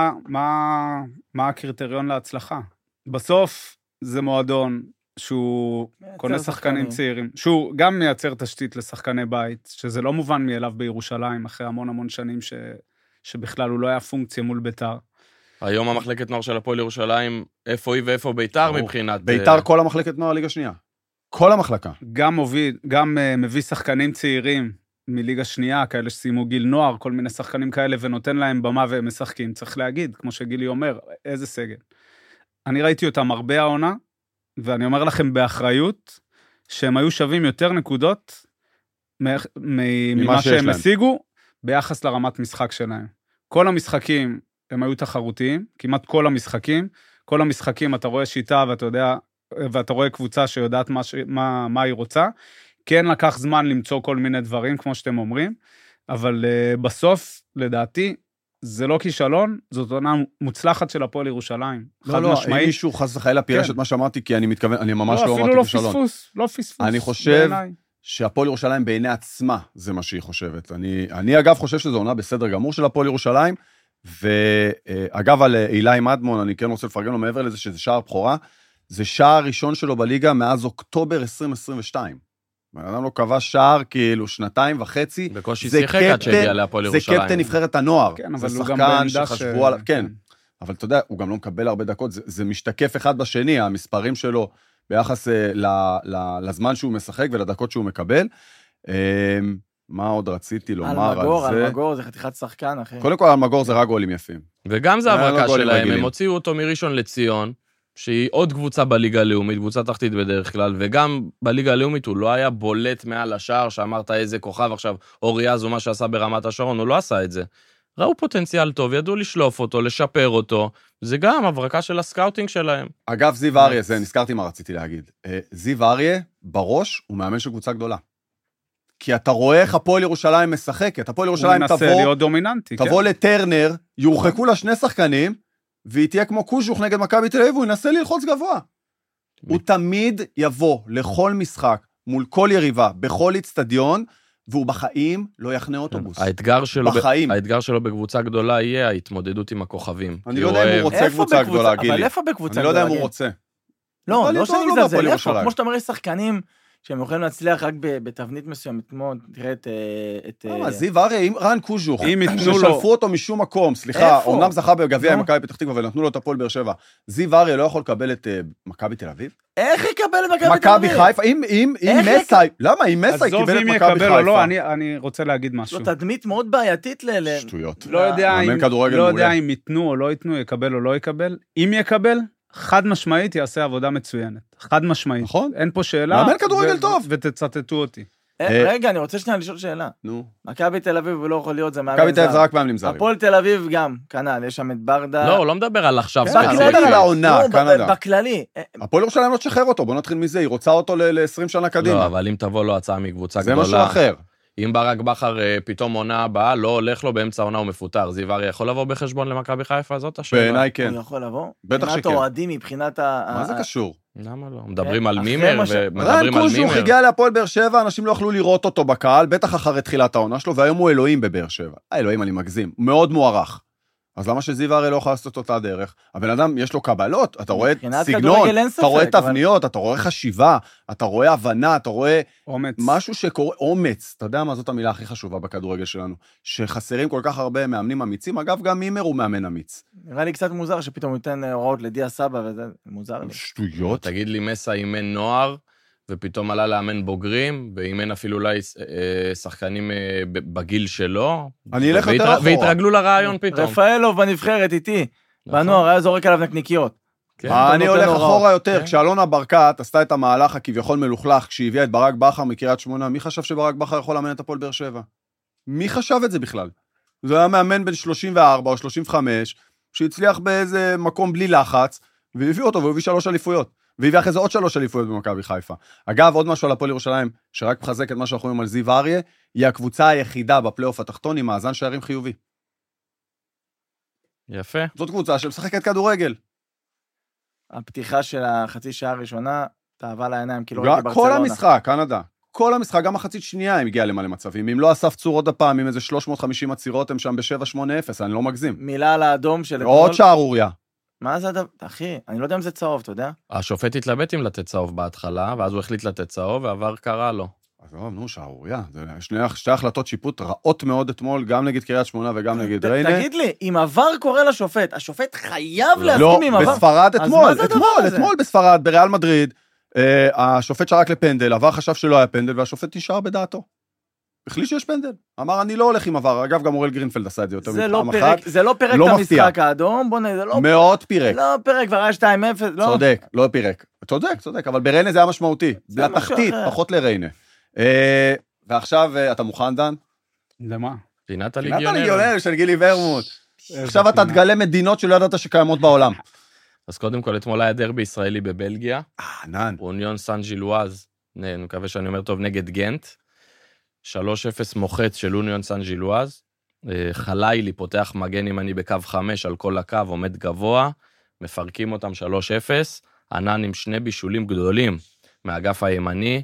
מה הקריטריון להצלחה? בסוף זה מועדון שהוא קונה שחקנים צעירים, שהוא גם מייצר תשתית לשחקני בית, שזה לא מובן מאליו בירושלים, אחרי המון שנים שבכלל הוא לא היה פונקציה מול ביתר. היום המחלקת נוער של הפועל ירושלים, איפה היא ואיפה ביתר מבחינת... ביתר כל המחלקת נוער ליגה שנייה. כל המחלקה. גם מביא שחקנים צעירים מליגה שנייה, כאלה שסיימו גיל נוער, כל מיני שחקנים כאלה, ונותן להם במה והם משחקים. צריך להגיד, כמו שגילי אומר, איזה סגל. אני ראיתי אותם הרבה העונה, ואני אומר לכם באחריות, שהם היו שווים יותר נקודות ממה שהם השיגו, ביחס לרמת משחק שלהם. כל המשחקים הם היו תחרותיים, כמעט כל המשחקים אתה רואה שיטה ואתה רואה קבוצה שיודעת מה היא רוצה, כן לקח זמן למצוא כל מיני דברים, כמו שאתם אומרים, אבל בסוף, לדעתי, זה לא כישלון, זאת עונה מוצלחת של הפועל ירושלים. לא, אין מישהו חס וחלילה פירש את מה שאמרתי, כי אני מתכוון, אני ממש לא אמרתי כישלון. לא פספוס. אני חושב שהפועל ירושלים בעיני עצמה, זה מה שהיא חושבת. אני אגב חושב שזו עונה בסדר גמור של הפועל ירושלים, ואגב על אילי מדמון, אני כן רוצה לפרגן לו מעבר לזה שזה שער בכורה, זה שער ראשון שלו בליגה מאז אוקטובר 2022. בן אדם לא כבש שער כאילו 2.5. בקושי שיחק עד שהגיע להפועל ירושלים. זה קפטן נבחרת הנוער. כן, אבל זה הוא גם שחקן בעמדה שחשבו עליו, כן. אבל אתה יודע, הוא גם לא מקבל הרבה דקות, זה משתקף אחד בשני, המספרים שלו ביחס לזמן שהוא משחק ולדקות שהוא מקבל. מה עוד רציתי לומר על זה? אלמגור זה חתיכת שחקן, אחי. קודם כל, אלמגור זה רק גולים יפים. וגם זה הברקה שלהם, הם הוציאו אותו מראשון לציון, שהיא עוד קבוצה בליגה הלאומית, קבוצה תחתית בדרך כלל, וגם בליגה הלאומית הוא לא היה בולט מעל השער, שאמרת איזה כוכב עכשיו, אורי אז הוא מה שעשה ברמת השרון, הוא לא עשה את זה. ראו פוטנציאל טוב, ידעו לשלוף אותו, לשפר אותו, זה גם הברקה של הסקאוטינג שלהם. אגב, זיו אריה, זה נזכרתי מה רציתי להגיד. זיו אריה, בראש, הוא מאמן של קבוצה גדולה. כי אתה רואה איך הפועל ירושלים משחקת, הפועל ירושלים תבוא לטרנר, יורחקו לה שני שחקנים, והיא תהיה כמו קוז'וך נגד מכבי תל אביב, הוא ינסה ללחוץ גבוה. הוא תמיד יבוא לכל משחק, מול כל יריבה, בכל אצטדיון, והוא בחיים לא יחנה אוטובוס. האתגר שלו בקבוצה גדולה יהיה ההתמודדות עם הכוכבים. אני לא יודע אם הוא רוצה קבוצה גדולה, גילי. אבל איפה בקבוצה גדולה? אני לא יודע אם הוא רוצה. לא שאני מזלזל, איפה? כמו שאתה אומר, יש שחקנים שהם יכולים להצליח רק בתבנית מסוימת, כמו, תראה את... זיו אריה, רן קוז'וך, ששלפו אותו משום מקום, סליחה, אומנם זכה בגביע עם מכבי פתח תקווה, ונתנו לו את הפועל באר שבע, זיו אריה לא יכול לקבל את מכבי תל אביב? איך יקבל את מכבי תל אביב? מכבי חיפה, אם מסאי, למה? אם מסאי קיבל את מכבי חיפה? לא, אני רוצה להגיד משהו. זו תדמית מאוד בעייתית שטויות. לא יודע אם ייתנו או לא ייתנו, יקבל או לא יקבל. אם יקבל, חד משמעית יעשה עבודה מצוינת. חד משמעית. נכון. אין פה שאלה. מאמן כדורגל טוב. ותצטטו אותי. רגע, אני רוצה שנייה לשאול שאלה. נו. מכבי תל אביב הוא לא יכול להיות, זה מאמן זר. מכבי תל אביב זה רק מאמנים זרים. הפועל תל אביב גם, כנ"ל, יש שם את ברדה. לא, הוא לא מדבר על עכשיו ספציפית. לא מדבר על העונה, קנדה. בכללי. הפועל ירושלים לא תשחרר אותו, בוא נתחיל מזה, היא רוצה אותו ל-20 שנה קדימה. לא, אבל אם תבוא לו הצעה מקבוצה זה גדולה. משהו אחר. אם ברק בכר פתאום עונה הבאה, לא הולך לו באמצע העונה ומפוטר, זיו אריה יכול לבוא בחשבון למכבי חיפה? זאת השאלה. בעיניי כן. הוא יכול לבוא? בטח שכן. מבחינת אוהדים, מבחינת מה זה קשור? למה לא? מדברים על מימר רן קוז'וך הגיע להפועל באר שבע, אנשים לא יכלו לראות אותו בקהל, בטח אחרי תחילת העונה שלו, והיום הוא אלוהים בבאר שבע. אלוהים, אני מגזים. מאוד מוערך. אז למה שזיו הרי לא יכול לעשות אותה דרך? הבן אדם יש לו קבלות, אתה רואה סגנון, אתה רואה תבניות, אתה רואה חשיבה, אתה רואה הבנה, אתה רואה משהו שקורה, אומץ, אתה יודע מה זאת המילה הכי חשובה בכדורגל שלנו, שחסרים כל כך הרבה מאמנים אמיצים, אגב גם מימר הוא מאמן אמיץ. נראה לי קצת מוזר שפתאום הוא ייתן הוראות לדיה סבא, וזה מוזר לי. שטויות. תגיד לי, מסה אימן נוער, ופתאום עלה לאמן בוגרים, ואימן אפילו אולי שחקנים בגיל שלו. אני אלך יותר אחורה. והתרגלו לרעיון פתאום. רפאלוב בנבחרת איתי, בנוער, היה זורק עליו נקניקיות. אני הולך אחורה יותר, כשאלונה ברקת עשתה את המהלך הכביכול מלוכלך, כשהיא הביאה את ברק בכר מקריית שמונה, מי חשב שברק בכר יכול לאמן את הפועל באר שבע? מי חשב את זה בכלל? זה היה מאמן בין 34 או 35, שהצליח באיזה מקום בלי לחץ, והביא אותו, והוא הביא 3 אליפויות. והביא אחרי זה עוד 3 אליפויות במכבי חיפה. אגב, עוד משהו על הפועל ירושלים, שרק מחזק את מה שאנחנו אומרים על זיו אריה, היא הקבוצה היחידה בפלייאוף התחתון עם מאזן שערים חיובי. יפה. זאת קבוצה שמשחקת כדורגל. הפתיחה של החצי שעה הראשונה, תאהבה לעיניים, כאילו ראיתי ברצלונה. כל המשחק, קנדה. כל המשחק, גם החצית שנייה הם הגיעה למלא מצבים. אם לא אסף צור עוד הפעם, עם איזה 350 עצירות, הם שם ב-7-8-0, אני לא מגזים. מילה על האדום של... עוד שערוריה. מה זה הדבר? אחי, אני לא יודע אם זה צהוב, אתה יודע? השופט התלבט אם לתת צהוב בהתחלה, ואז הוא החליט לתת צהוב, ועבר קרה לו. אז לא, נו, שערוריה. שתי החלטות שיפוט רעות מאוד אתמול, גם נגד קריית שמונה וגם נגד ריינה. תגיד לי, אם עבר קורא לשופט, השופט חייב להסכים עם עבר? לא, בספרד אתמול בספרד, בריאל מדריד, השופט שרק לפנדל, עבר חשב שלא היה פנדל, והשופט נשאר בדעתו. החליט שיש פנדל. אמר, אני לא הולך עם עבר. אגב, גם אורל גרינפלד עשה את זה יותר מפעם אחת. זה לא פרק את המשחק האדום, בוא נראה, זה לא... מאוד פירק. לא פרק, כבר היה 2-0, לא? צודק, לא פירק. צודק, אבל בריינה זה היה משמעותי. לתחתית, פחות לריינה. ועכשיו, אתה מוכן, דן? למה? פינת הליגיונר של גילי ורמוט. עכשיו אתה תגלה מדינות שלא ידעת שקיימות בעולם. אז קודם כל, אתמול היה דרבי ישראלי בבלגיה. נען. אוניון סן ג'ילואז אני מקווה שאני אומר טוב, נגד גנט. 3-0 מוחץ של אוניון סן ג'ילואז. חלילי פותח מגן ימני בקו 5 על כל הקו, עומד גבוה, מפרקים אותם 3-0, ענן עם 2 בישולים גדולים מהאגף הימני,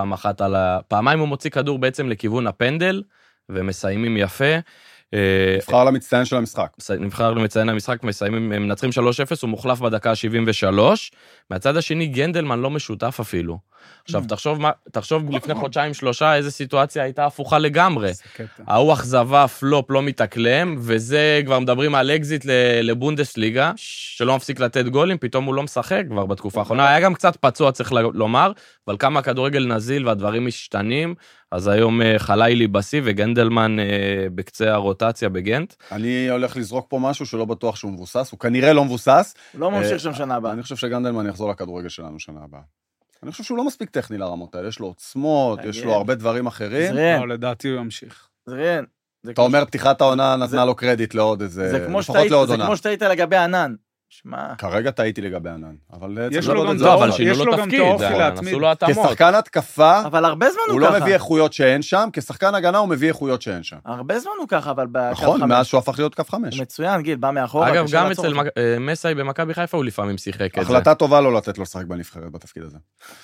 פעמיים הוא מוציא כדור בעצם לכיוון הפנדל, ומסיימים יפה. נבחר למצטיין של המשחק. נבחר למצטיין המשחק, מסיימים, הם מנצחים 3-0, הוא מוחלף בדקה 73, מהצד השני גנדלמן לא משותף אפילו. עכשיו, תחשוב לפני חודשיים-שלושה, איזה סיטואציה הייתה הפוכה לגמרי. ההוא אכזבה, פלופ, לא מתאקלם, וזה כבר מדברים על אקזיט לבונדסליגה, שלא מפסיק לתת גולים, פתאום הוא לא משחק כבר בתקופה האחרונה. היה גם קצת פצוע, צריך לומר, אבל כמה הכדורגל נזיל והדברים משתנים, אז היום חלילי בסי וגנדלמן בקצה הרוטציה בגנט. אני הולך לזרוק פה משהו שלא בטוח שהוא מבוסס, הוא כנראה לא מבוסס. הוא לא ממשיך שם שנה הבאה. אני חושב שגנדלמן יחזור לכדורגל שלנו שנה הבאה. אני חושב שהוא לא מספיק טכני לרמות האלה, יש לו עוצמות, יש לו הרבה דברים אחרים. לא, לדעתי הוא ימשיך. זריאן. אתה אומר, פתיחת העונה נתנה לו קרדיט לעוד איזה, לפחות לעוד עונה. זה כמו שאתה היית לגבי ענן. שמה? כרגע טעיתי לגבי ענן, אבל יש לו גם תפקיד, עשו לו התאמות. כשחקן התקפה, אבל הרבה זמן הוא לא מביא איכויות שאין שם, כשחקן הגנה הוא מביא איכויות שאין שם. הרבה זמן הוא ככה, אבל בקו 5. נכון, מאז שהוא הפך להיות קו 5. מצוין, גיל, בא מאחורה. אגב, גם אצל מסאי במכבי חיפה הוא לפעמים שיחק את זה. החלטה טובה לא לתת לו לשחק בנבחרת בתפקיד הזה.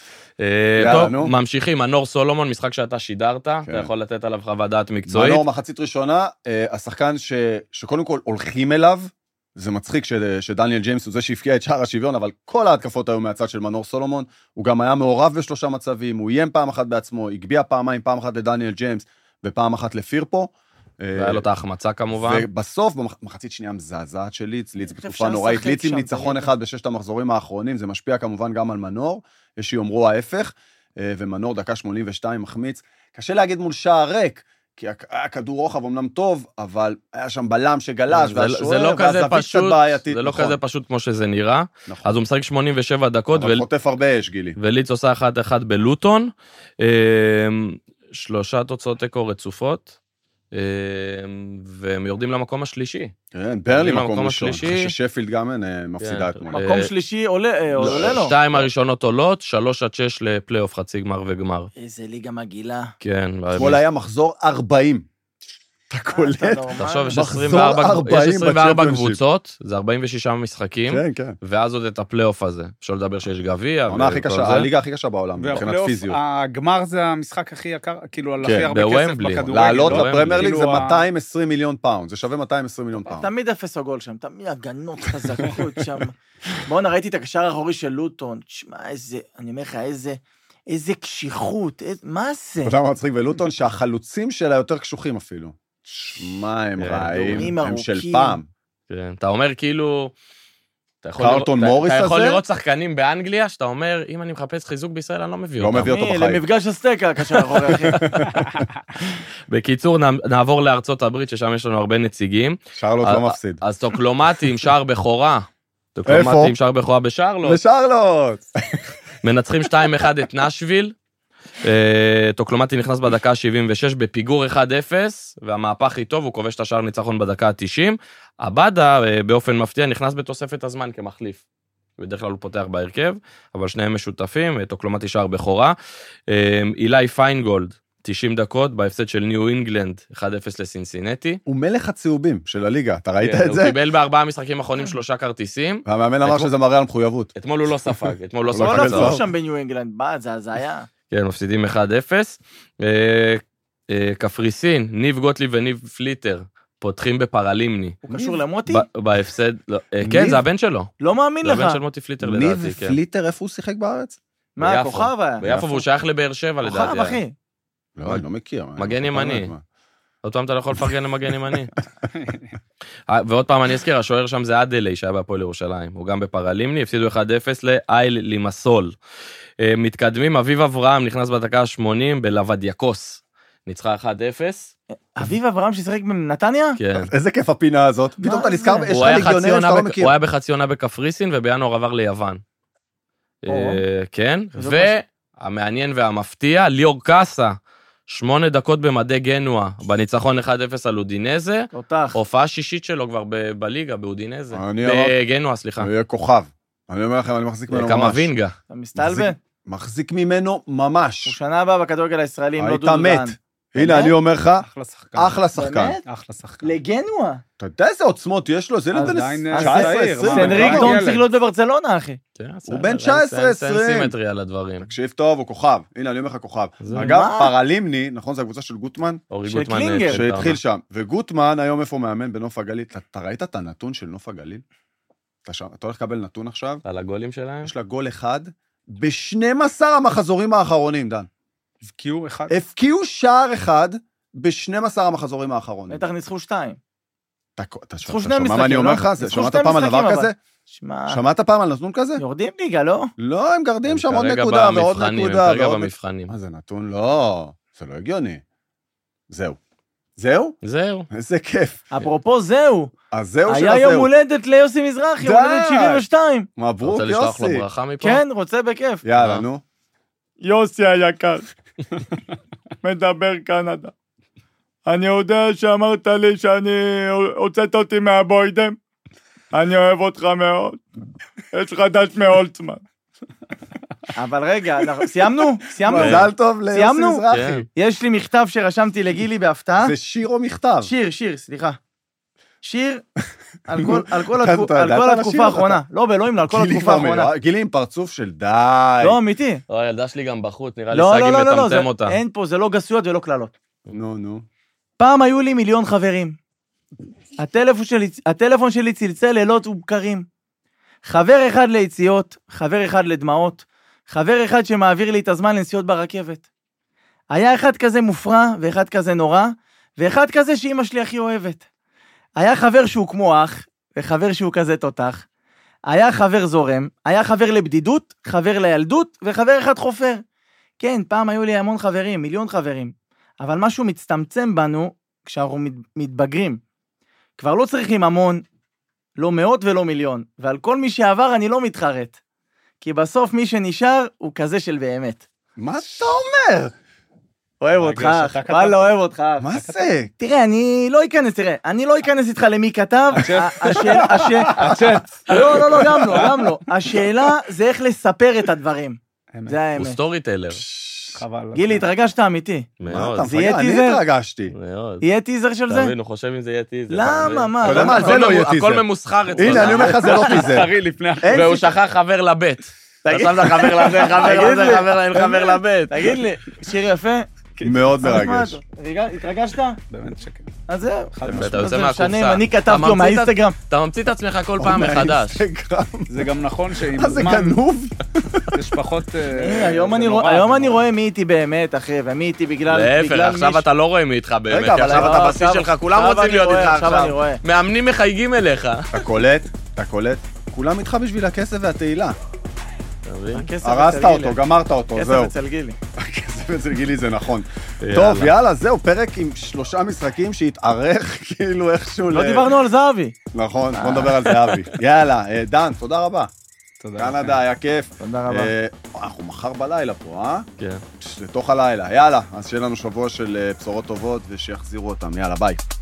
טוב, ממשיכים, מנור סולומון, משחק שאתה שידרת, אתה יכול לתת עליו חוות דעת מקצועית. מנור מחצית ראשונה, השחקן שקודם כל הולכים אליו, זה מצחיק שדניאל ג'יימס הוא זה שהפקיע את שער השוויון, אבל כל ההתקפות היו מהצד של מנור סולומון, הוא גם היה מעורב ב3 מצבים, הוא איים פעם אחת בעצמו, הגביע פעמיים, פעם אחת לדניאל ג'יימס, ופעם אחת לפירפו. והיה לו את ההחמצה כמובן. ובסוף, במחצית שנייה מזעזעת של ליץ בתקופה נוראית, ליץ עם ניצחון אחד בששת המחזורים האחרונים, זה משפיע כמובן גם על מנור, יש שיאמרו ההפך, ומנור דקה 82 מחמיץ. קשה להגיד מול שער ריק, כי הכדור רוחב אמנם טוב, אבל היה שם בלם שגלש, והשוער, והזווית קצת בעייתית. זה לא כזה פשוט כמו שזה נראה. אז הוא משחק 87 דקות. אבל חוטף הרבה אש, גילי. וליץ עושה 1-1 בלוטון. 3 תוצאות תיקו רצופות. והם יורדים למקום השלישי. כן, ברלי מקום ראשון. שפילד גם מפסידה את מולה. מקום שלישי עולה לו. 2 הראשונות עולות, 3-6 לפלייאוף חצי גמר וגמר. איזה ליגה מגעילה. כן. כל היה מחזור 40. אתה קולט? תחשוב, יש 24 קבוצות, זה 46 משחקים, ואז עוד את הפלייאוף הזה. אפשר לדבר שיש גביע. הליגה הכי קשה בעולם, מבחינת פיזיות. הגמר זה המשחק הכי יקר, כאילו על הכי הרבה כסף בכדורגל. לעלות לפרמייר ליג זה 220 מיליון פאונד, זה שווה 220 מיליון פאונד. תמיד אפס הגול שם, תמיד הגנות חזקות שם. בואו ראיתי את הקשר האחורי של לוטון, תשמע איזה, אני אומר לך איזה קשיחות, מה זה? אתה מצחיק בלוטון שהחלוצים שלה יותר קשוחים אפילו. שמע, הם רעים, הם של פעם. אתה אומר כאילו, אתה יכול לראות שחקנים באנגליה, שאתה אומר, אם אני מחפש חיזוק בישראל, אני לא מביא אותם. לא מביא אותו בחיים. למפגש הסטקה, קשר אחורי, אחי. בקיצור, נעבור לארצות הברית, ששם יש לנו הרבה נציגים. שרלוט לא מפסיד. אז טוקלומטי עם שער בכורה. טוקלומטי עם שער בכורה בשרלוט. בשרלוט. מנצחים 2-1 את נשוויל. טוקלומטי נכנס בדקה 76 בפיגור 1-0, והמהפך היא טוב, הוא כובש את השער ניצחון בדקה ה-90. הבאדה באופן מפתיע נכנס בתוספת הזמן כמחליף. בדרך כלל הוא פותח בהרכב, אבל שניהם משותפים, טוקלומטי שער בכורה. אילי פיינגולד, 90 דקות, בהפסד של ניו אינגלנד, 1-0 לסינסינטי. הוא מלך הצהובים של הליגה, אתה ראית את זה? הוא קיבל ב4 משחקים האחרונים 3 כרטיסים. והמאמן אמר שזה מראה על מחויבות. אתמול הוא לא ספג, אתמול לא ספג. לא נפלו שם בניו אינגלנד, זה היה. כן, מפסידים 1-0. קפריסין, ניב גוטליב וניב פליטר, פותחים בפרלימני. הוא קשור למוטי? בהפסד, כן, זה הבן שלו. לא מאמין לך. זה הבן של מוטי פליטר לדעתי. ניב פליטר, איפה הוא שיחק בארץ? מה, כוכב היה? ביפו, והוא שייך לבאר שבע לדעתי. כוכב, אחי. לא, אני לא מכיר. מגן ימני. עוד פעם אתה לא יכול לפרגן למגן ימני. ועוד פעם אני אזכיר, השוער שם זה אדלי שהיה בהפועל ירושלים. הוא גם בפרלימני, הפסידו 1-0 לאייל לימסול. מתקדמים, אביב אברהם נכנס בדקה ה-80 בלוודיקוס. ניצחה 1-0. אביב אברהם ששחק בנתניה? כן. איזה כיף הפינה הזאת. פתאום אתה נזכר, יש לך ליגיונר שאתה לא מכיר. הוא היה בחצי עונה בקפריסין, ובינואר עבר ליוון. כן, והמעניין והמפתיע, ליאור קאסה, 8 דקות במדי גנואה, בניצחון 1-0 על אודינזה, הופעה שישית שלו כבר בליגה, באודינזה, בגנואה, סליחה. הוא יהיה כוכב. אני אומר לכם, אני מחזיק ממנו ממש. קמבינגה. אתה מסתלבן? מחזיק ממנו ממש. הוא שנה הבאה בכדורגל הישראלי, אם לא היית דודו מת. דהן. הנה, באמת? אני אומר לך, אחלה שחקן. אחלה שחקן. באמת? אחלה שחקן. לגנואה. אתה יודע איזה עוצמות יש לו? זה ילד בן עדיין 19, צעיר, 20. מה? סנריק ילד. דון צריך להיות בברצלונה, אחי. הוא בן 19, אין 20. סימטרי על הדברים. תקשיב טוב, הוא כוכב. הנה, אני אומר לך כוכב. זה- אגב, מה? פרלימני, נכון, זו הקבוצה של גוטמן? אורי של גוטמן קלינגר. שהתחיל שם. וגוטמן היום איפה הוא מאמן? בנוף הגליל. אתה ראית את הנתון של נוף הגליל? אתה הולך לקבל נתון עכשיו? על הגולים שלהם? יש לה גול אחד ב-12 המחזורים האחרונים, דן. הבקיעו אחד. הפקיעו שער אחד ב-12 המחזורים האחרונים. בטח ניצחו 2. אתה ניצחו שומע שני מה אני משחקים, אומר לא? לך? ניצחו שמעת שני פעם על משחקים, דבר אבל. כזה? שמע, שמעת פעם על נתון כזה? יורדים ליגה, לא? לא, הם גרדים שם עוד כרגע נקודה ועוד במבחנים, נקודה. הם כרגע ועוד במבחנים. מה זה נתון? לא, זה לא הגיוני. זהו. זהו? זהו. איזה כיף. אפרופו זהו, אז זהו של היה יום הזהו. הולדת ליוסי מזרחי, יום די. הולדת 72. מברוק, רוצה לשלוח לו יוסי. ברכה מפה? כן, רוצה בכיף. יאללה, נו. יוסי היקר, מדבר קנדה. אני יודע שאמרת לי שאני הוצאת אותי מהבוידם. אני אוהב אותך מאוד. יש חדש מהולצמן. אבל רגע, סיימנו? סיימנו? מזל טוב ליוסי סיימנו? מזרחי. כן. יש לי מכתב שרשמתי לגילי בהפתעה. זה שיר או מכתב? שיר, סליחה. שיר על אתה כל ידעת לשיר התקופה האחרונה. לא, באלוהים, לא, על כל גילי התקופה כבר האחרונה. גילי עם פרצוף של די. לא, אמיתי. לא, הילדה שלי גם בחוץ, נראה לי לא, סגי לא, לא, מטמטם אותה. אין פה, זה לא גסויות ולא קללות. נו. פעם היו לי 1,000,000 חברים. הטלפון שלי צלצל לילות ובקרים. חבר אחד ליציאות, חבר אחד לדמעות, חבר אחד שמעביר לי את הזמן לנסיעות ברכבת. היה אחד כזה מופרע, ואחד כזה נורא, ואחד כזה שאמא שלי הכי אוהבת. היה חבר שהוא כמו אח, וחבר שהוא כזה תותח. היה חבר זורם, היה חבר לבדידות, חבר לילדות, וחבר אחד חופר. כן, פעם היו לי המון חברים, 1,000,000 חברים. אבל משהו מצטמצם בנו כשאנחנו מתבגרים. כבר לא צריכים המון, לא מאות ולא 1,000,000, ועל כל מי שעבר אני לא מתחרט. כי בסוף מי שנשאר הוא כזה של באמת. מה אתה אומר? אוהב אותך, שאתה אח. כתבת. וואלה, אוהב אותך. אח. מה זה? תראה, אני לא אכנס איתך למי כתב. לא, גם לא. השאלה זה איך לספר את הדברים. אמת. זה הוא האמת. סטורי טלר. חבל. גילי, התרגשת אמיתי. מה מאוד. אתה זה יהיה מפגר? אני טיזר? התרגשתי. מאוד. יהיה טיזר של אתה זה? מבין, הוא חושב אם זה יהיה טיזר. למה? מה? אתה יודע מה? למה? זה לא יהיה טיזר. הכל ממוסחר אצלו. הנה, אני אומר לך, זה לא טיזר. חרי לפני... והוא שכח חבר לבית. אתה שם את החבר לזה, חבר לזה, חבר לבית. תגיד לי, שיר יפה? מאוד מרגש. התרגשת? באמת שכן. אז זהו. אתה יוצא זה משנה אם מהקופסה. אני כתבתי לו מהאינסטגרם. אתה ממציא את עצמך כל פעם מחדש. מהאינסטגרם. זה גם נכון שעם מה זה הזמן גנוב? יש פחות... היום אני רואה מי איתי באמת, אחי, ומי איתי בגלל... להפך, עכשיו אתה לא רואה מי איתך באמת, רגע, כי אבל עכשיו אתה בשיא שלך, כולם רוצים להיות איתך עכשיו אני עכשיו. רואה. מאמנים מחייגים אליך. אתה קולט? כולם איתך בשביל הכסף והתהילה. אתה מבין? הכסף הרסת אצל גילי. אותו, גמרת אותו, כסף זהו. אצל גילי. הכסף אצל גילי זה נכון. יאללה. טוב, יאללה, זהו, פרק עם 3 משחקים שהתארך כאילו איכשהו לא דיברנו על זהבי. נכון, בוא נדבר על זה, אבי. יאללה, דן, תודה רבה. תודה. קנדה, היה כיף. תודה רבה. אנחנו מחר בלילה פה, אה? כן. לתוך הלילה. יאללה, אז שיהיה לנו שבוע של בשורות טובות ושיחזירו אותם. יאללה, ביי.